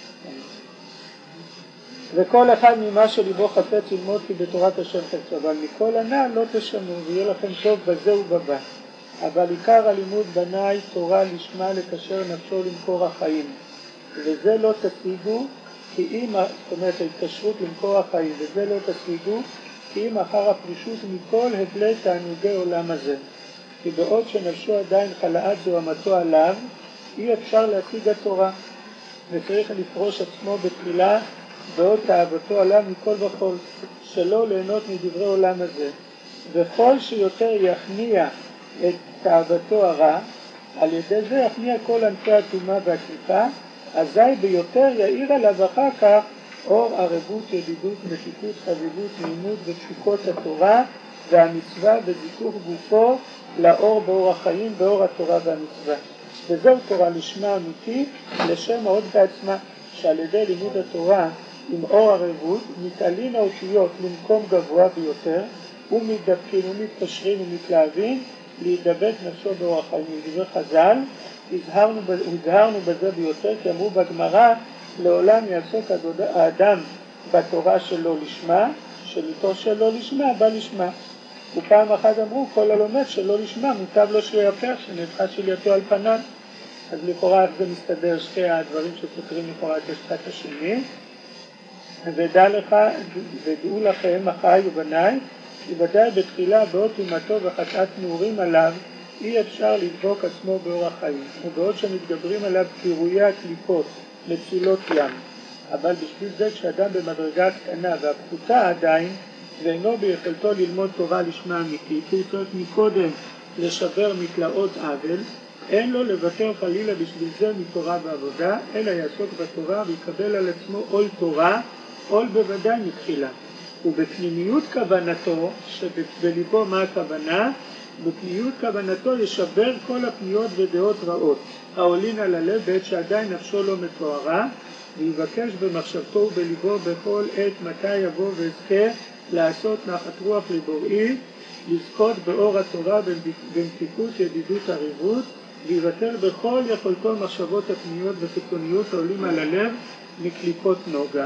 וכל אחד ממה שליבו חפץ ללמוד כי בתורת השם חפץ, אבל מכל הנ"ל לא תשנו ויהיה לכם טוב בזה ובבא. אבל עיקר הלימוד בניי תורה לשמה לקשר נפשו למקור החיים. וזה לא תשיגו, כי אם, זאת אומרת ההתקשרות למקור החיים, וזה לא תשיגו, כי אם אחר הפרישות מכל הבלי תענוגי עולם הזה. כי בעוד שנפשו עדיין חלאת זוהמתו עליו, אי אפשר להשיג התורה, וצריך לפרוש עצמו בתחילה בעוד תאוותו עליו מכל וכל, שלא ליהנות מדברי עולם הזה. וכל שיותר יכניע את תאוותו הרע, על ידי זה יכניע כל ענפי הטומאה והקליפה, אזי ביותר יאיר עליו אחר כך אור ערבות, ידידות, מתיקות, חביבות, נעימות ותשוקות התורה והמצווה וזיכוך גופו לאור באור החיים, באור התורה והמצווה. וזהו תורה לשמה אמיתי, לשם מאוד בעצמה, שעל ידי לימוד התורה עם אור ערבות מתעלים האותיות למקום גבוה ביותר ומתדבקים ומתקשרים ומתלהבים להידבק נפשו באור החיים. מדברי חז"ל, הזהרנו בזה ביותר, כי אמרו בגמרא, לעולם יעסוק האדם בתורה שלו לשמה, שמיתו שלו לשמה בא לשמה. ופעם אחת אמרו, כל הלומד שלא לשמה מוטב לו שיפר, שנבחה שלייתו על פניו. אז לכאורה איך זה מסתדר שתי הדברים שסותרים לכאורה את השפט השני. ודעו לכם אחי ובניי, כי ודאי בתחילה באות אומתו וחטאת נעורים עליו אי אפשר לדבוק עצמו באור החיים, ובעוד שמתגברים עליו קירויי הקליפות מצילות ים. אבל בשביל זה כשאדם במדרגה הקטנה והפחותה עדיין ואינו ביכולתו ללמוד תורה לשמה אמיתית, הוא צריך מקודם לשבר מתלאות עוול, אין לו לוותר חלילה בשביל זה מתורה ועבודה, אלא יעסוק בתורה ויקבל על עצמו עול תורה, עול בוודאי מתחילה. ובפנימיות כוונתו, שבליבו מה הכוונה? בפנימיות כוונתו ישבר כל הפניות ודעות רעות, העולין על הלב בעת שעדיין נפשו לא מתוארה, ויבקש במחשבתו ובליבו בכל עת מתי יבוא ואזכה לעשות נחת רוח לבוראי, לזכות באור התורה במתיקות ידידות ערבות, ויוותר בכל יכולתו מחשבות הפניות וחיצוניות העולים על הלב מקליפות נוגה,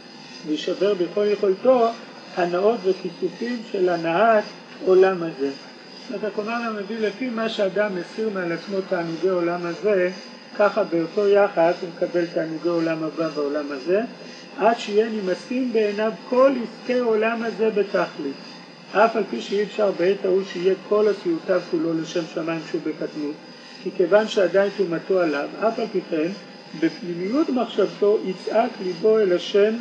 וישבר בכל יכולתו הנאות וכיסופים של הנעת עולם הזה. אז הקומן מביא לפי מה שאדם מסיר מעל עצמו תענוגי עולם הזה, ככה באותו יחס הוא מקבל תענוגי עולם הבא בעולם הזה, עד שיהיה נמסים בעיניו כל עסקי עולם הזה בתכלית. אף על פי שאי אפשר בעת ההוא שיהיה כל עשיותיו כולו לשם שמיים שהוא בקטנות, כי כיוון שעדיין תומתו עליו, אף על פי כן, בפנימיות מחשבתו יצעק ליבו אל השם,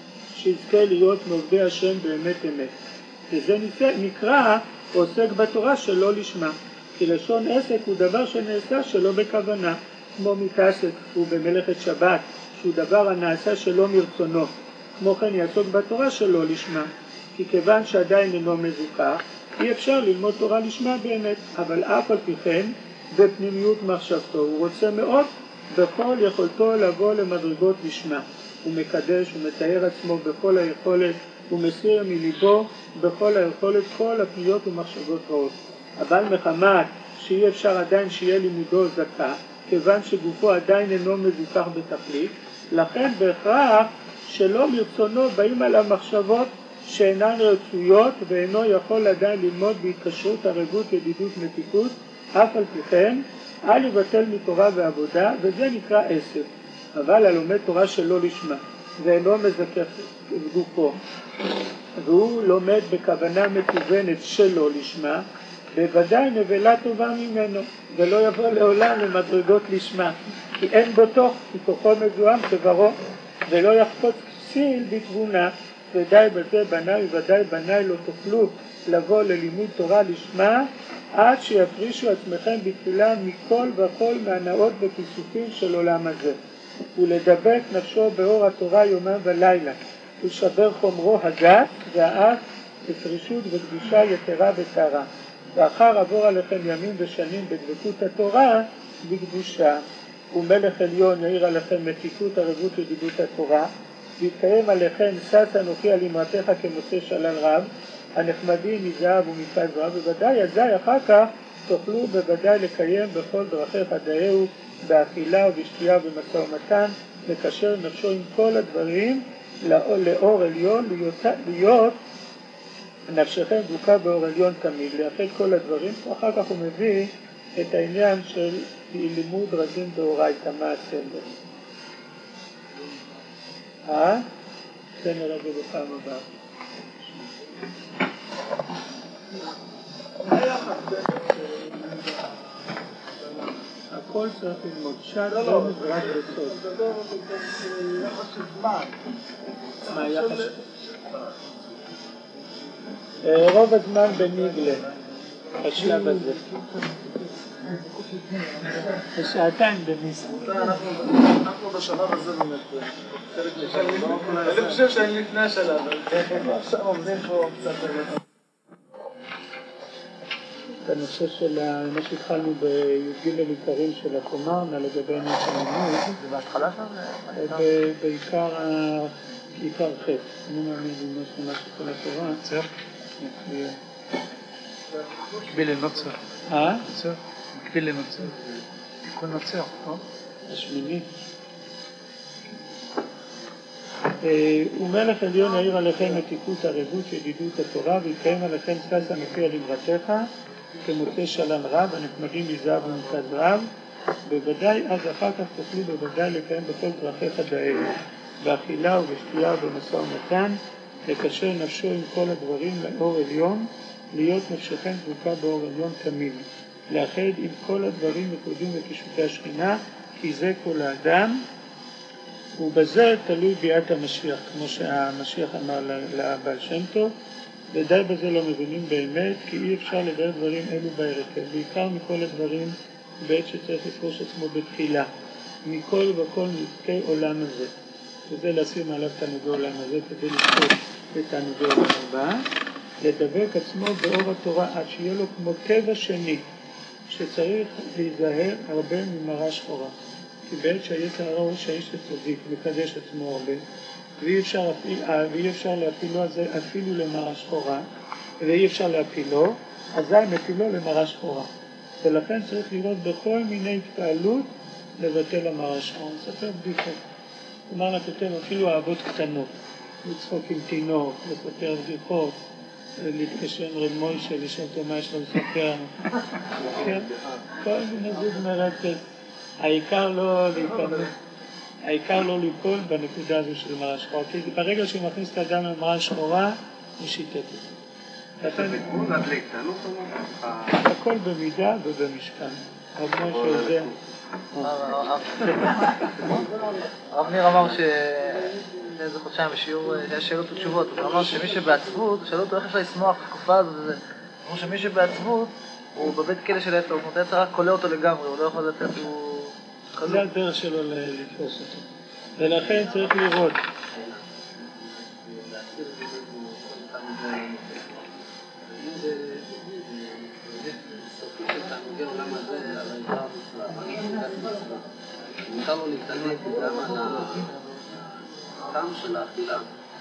שיזכה להיות מעובדי השם באמת אמת. וזה נקרא עוסק בתורה שלא לשמה, כי לשון עסק הוא דבר שנעשה שלא בכוונה, כמו מתעסק הוא במלאכת שבת, שהוא דבר הנעשה שלא מרצונו. כמו כן יעסוק בתורה שלא לשמה, כי כיוון שעדיין אינו מזוכח, אי אפשר ללמוד תורה לשמה באמת, אבל אף על פי כן, בפנימיות מחשבתו, הוא רוצה מאוד בכל יכולתו לבוא למדרגות לשמה. הוא מקדש, הוא מתאר עצמו בכל היכולת, הוא מסיר מליבו בכל היכולת כל הפניות ומחשבות רעות. אבל מחמת שאי אפשר עדיין שיהיה לימודו זכה, כיוון שגופו עדיין אינו מזוכח בתכלית, לכן בהכרח שלא מרצונו באים על המחשבות שאינן רצויות, ואינו יכול עדיין ללמוד בהתקשרות ערבות ידידות מתיקות, אף על פי כן אל יבטל מתורה ועבודה, וזה נקרא עסק. אבל הלומד תורה שלא לשמה ואינו מזכך את גופו, והוא לומד בכוונה מכוונת שלא לשמה, בוודאי נבלה טובה ממנו, ולא יבוא לעולם למדרגות לשמה, כי אין בו תוך, כי כוחו מזוהם כברו, ולא יחפוץ כסיל בתבונה. ודי בזה בניי וודאי בניי לא תוכלו לבוא ללימוד תורה לשמה, עד שיפרישו עצמכם בתפילה מכל וכל מהנאות וכיסופים של עולם הזה, ולדבק נפשו באור התורה יומם ולילה, ולשבר חומרו הגת והאף בפרישות וקדושה יתרה וטהרה. ואחר עבור עליכם ימים ושנים בדבקות התורה בקדושה, ומלך עליון יאיר עליכם מתיקות ערבות ידידות התורה, ויתקיים עליכם שש אנוכי על אמרתך כמוצא שלל רב, הנחמדים מזהב ומפז רב, בוודאי אזי אחר כך תוכלו בוודאי לקיים בכל דרכיך דאהו, באכילה ובשתייה ובמשא ומתן, לקשר נפשו עם כל הדברים לאור עליון, להיות נפשכם דבוקה באור עליון תמיד, לאחד כל הדברים. אחר כך הוא מביא את העניין של לימוד רזין דאורייתא, מה הסדר. זה נראה בפעם הבאה. הכל צריך ללמוד, שעת רמז רק בסוד. מדבר יחס של זמן. מה יחס? רוב הזמן בניגלה, השלב הזה. בשעתיים בניסן. אנחנו בשלב הזה באמת, חלק משלב, אני חושב שאני לפני השלב, עכשיו עובדים פה קצת... את הנושא של מה שהתחלנו בי"ג עיקרים של הקומרנה לגבי נושא הלימוד. זה בהתחלה שם? בעיקר חטא. אני מאמין למה שמה שכל התורה. נוצר? מקביל לנוצר. נוצר? מקביל לנוצר. תיקון נוצר, לא? השמיני. ומלך עליון יאיר עליכם מתיקות ערבות ידידות התורה ויקיים עליכם שש אנוכי על אמרתך כמוצא שלל רב הנחמדים מזהב ומרכז רב בוודאי אז אחר כך תוכלו בוודאי לקיים בכל דרכיך דאלה באכילה ובשתייה ובמשא ומתן לקשר נפשו עם כל הדברים לאור עליון להיות נפשכם דבוקה באור עליון תמיד לאחד עם כל הדברים מקודים וקישוטי השכינה כי זה כל האדם ובזה תלוי ביאת המשיח, כמו שהמשיח אמר לבעל שם טוב, ודי בזה לא מבינים באמת, כי אי אפשר לדעת דברים אלו בהרכב, בעיקר מכל הדברים בעת שצריך לפרוש עצמו בתחילה, מכל וכל נזקי עולם הזה, וזה לשים עליו תענוגי עולם הזה, כדי לזכות לתענוגי עולם הבא, לדבק עצמו באור התורה, עד שיהיה לו כמו טבע שני, שצריך להיזהר הרבה ממראה שחורה. כי בעת שהיצר הרע הוא שהאיש הצדיק מקדש עצמו הרבה ואי אפשר להפילו הזה אפילו למראה שחורה ואי אפשר להפילו אזי מפילו למראה שחורה ולכן צריך לראות בכל מיני התפעלות לבטל המראה שחורה. ספר בדיחות כלומר כותב אפילו אהבות קטנות לצחוק עם תינוק, לספר בדיחות להתקשר עם רב מוישה לשאול אותו מה יש לו לספר כל מיני זוג מרתק העיקר לא ליפול בנקודה הזו של מראה שחורה, כי ברגע שהוא מכניס את האדם למראה שחורה, הוא שיטט את זה. הכל במידה ובמשקל. הרב ניר אמר שאיזה חודשיים בשיעור היה שאלות ותשובות, הוא אמר שמי שבעצבות, שאלו אותו איך אפשר לשמוח בתקופה הזאת, אמרו שמי שבעצבות הוא בבית כלא של יצר, הוא נותן יצר רק קולה אותו לגמרי, הוא לא יכול לתת, זה הדרך שלו לתפוס אותו. ולכן צריך לראות. מותר לו להתענג גם על הטעם של האכילה.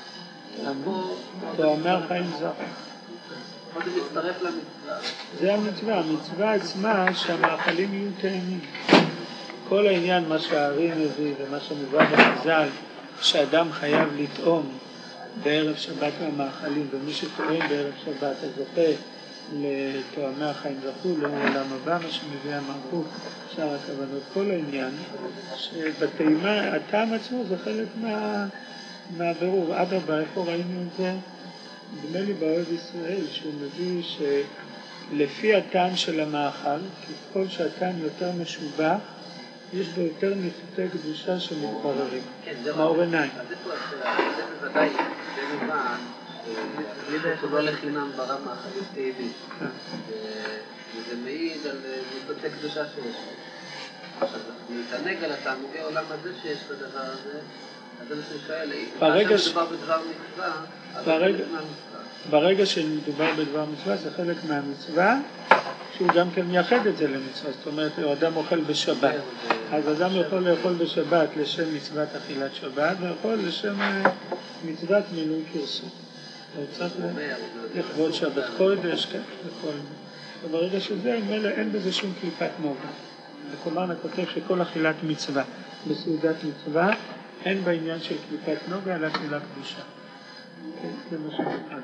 תאמר חיים זך. או זה מצטרף למצווה. זה המצווה עצמה שהמאכלים יהיו טעימים. כל העניין, מה שהארי מביא ומה שמובא בחז"ל, שאדם חייב לטעום בערב שבת המאכלים, ומי שטועם בערב שבת הזוכה לתואמי החיים זכו לעולם הבא, מה שמביא המלכות, שאר הכוונות. כל העניין שבטעימה, הטעם עצמו זה חלק מהבירור. אדרבה, איפה ראינו את זה? נדמה לי באוהב ישראל, שהוא מביא שלפי הטעם של המאכל, ככל שהטעם יותר משובח, יש בו יותר ניחותי קדושה שמתבררים. מאור עיניים. אז איפה זה בוודאי, זה נובע, הוא לא לחינם ברמה מאכלים טעימים. וזה מעיד על ניחותי קדושה שיש. עכשיו, להתענג על התענוגי עולם הזה שיש בדבר הזה, אז זה מה שאני שואל, כאשר מדובר בדבר מצווה, אז זה חלק מהמצווה. ברגע שמדובר בדבר מצווה, זה חלק מהמצווה, שהוא גם כן מייחד את זה למצווה. זאת אומרת, אדם אוכל בשבת. אז אדם יכול לאכול בשבת לשם מצוות אכילת שבת, ויכול לשם מצוות מילוי כרסות. הוא צריך לכבוד שבת קודש, כן, וכל זה. וברגע שזה, אין בזה שום קליפת נוגה. הקומרנה כותב שכל אכילת מצווה בסעודת מצווה, אין בעניין של קליפת נוגה, אלא אכילת קדושה. כן, זה מה שמתכוון.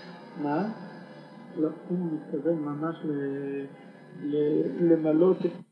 מה? לא, הוא מתכוון ממש למלות את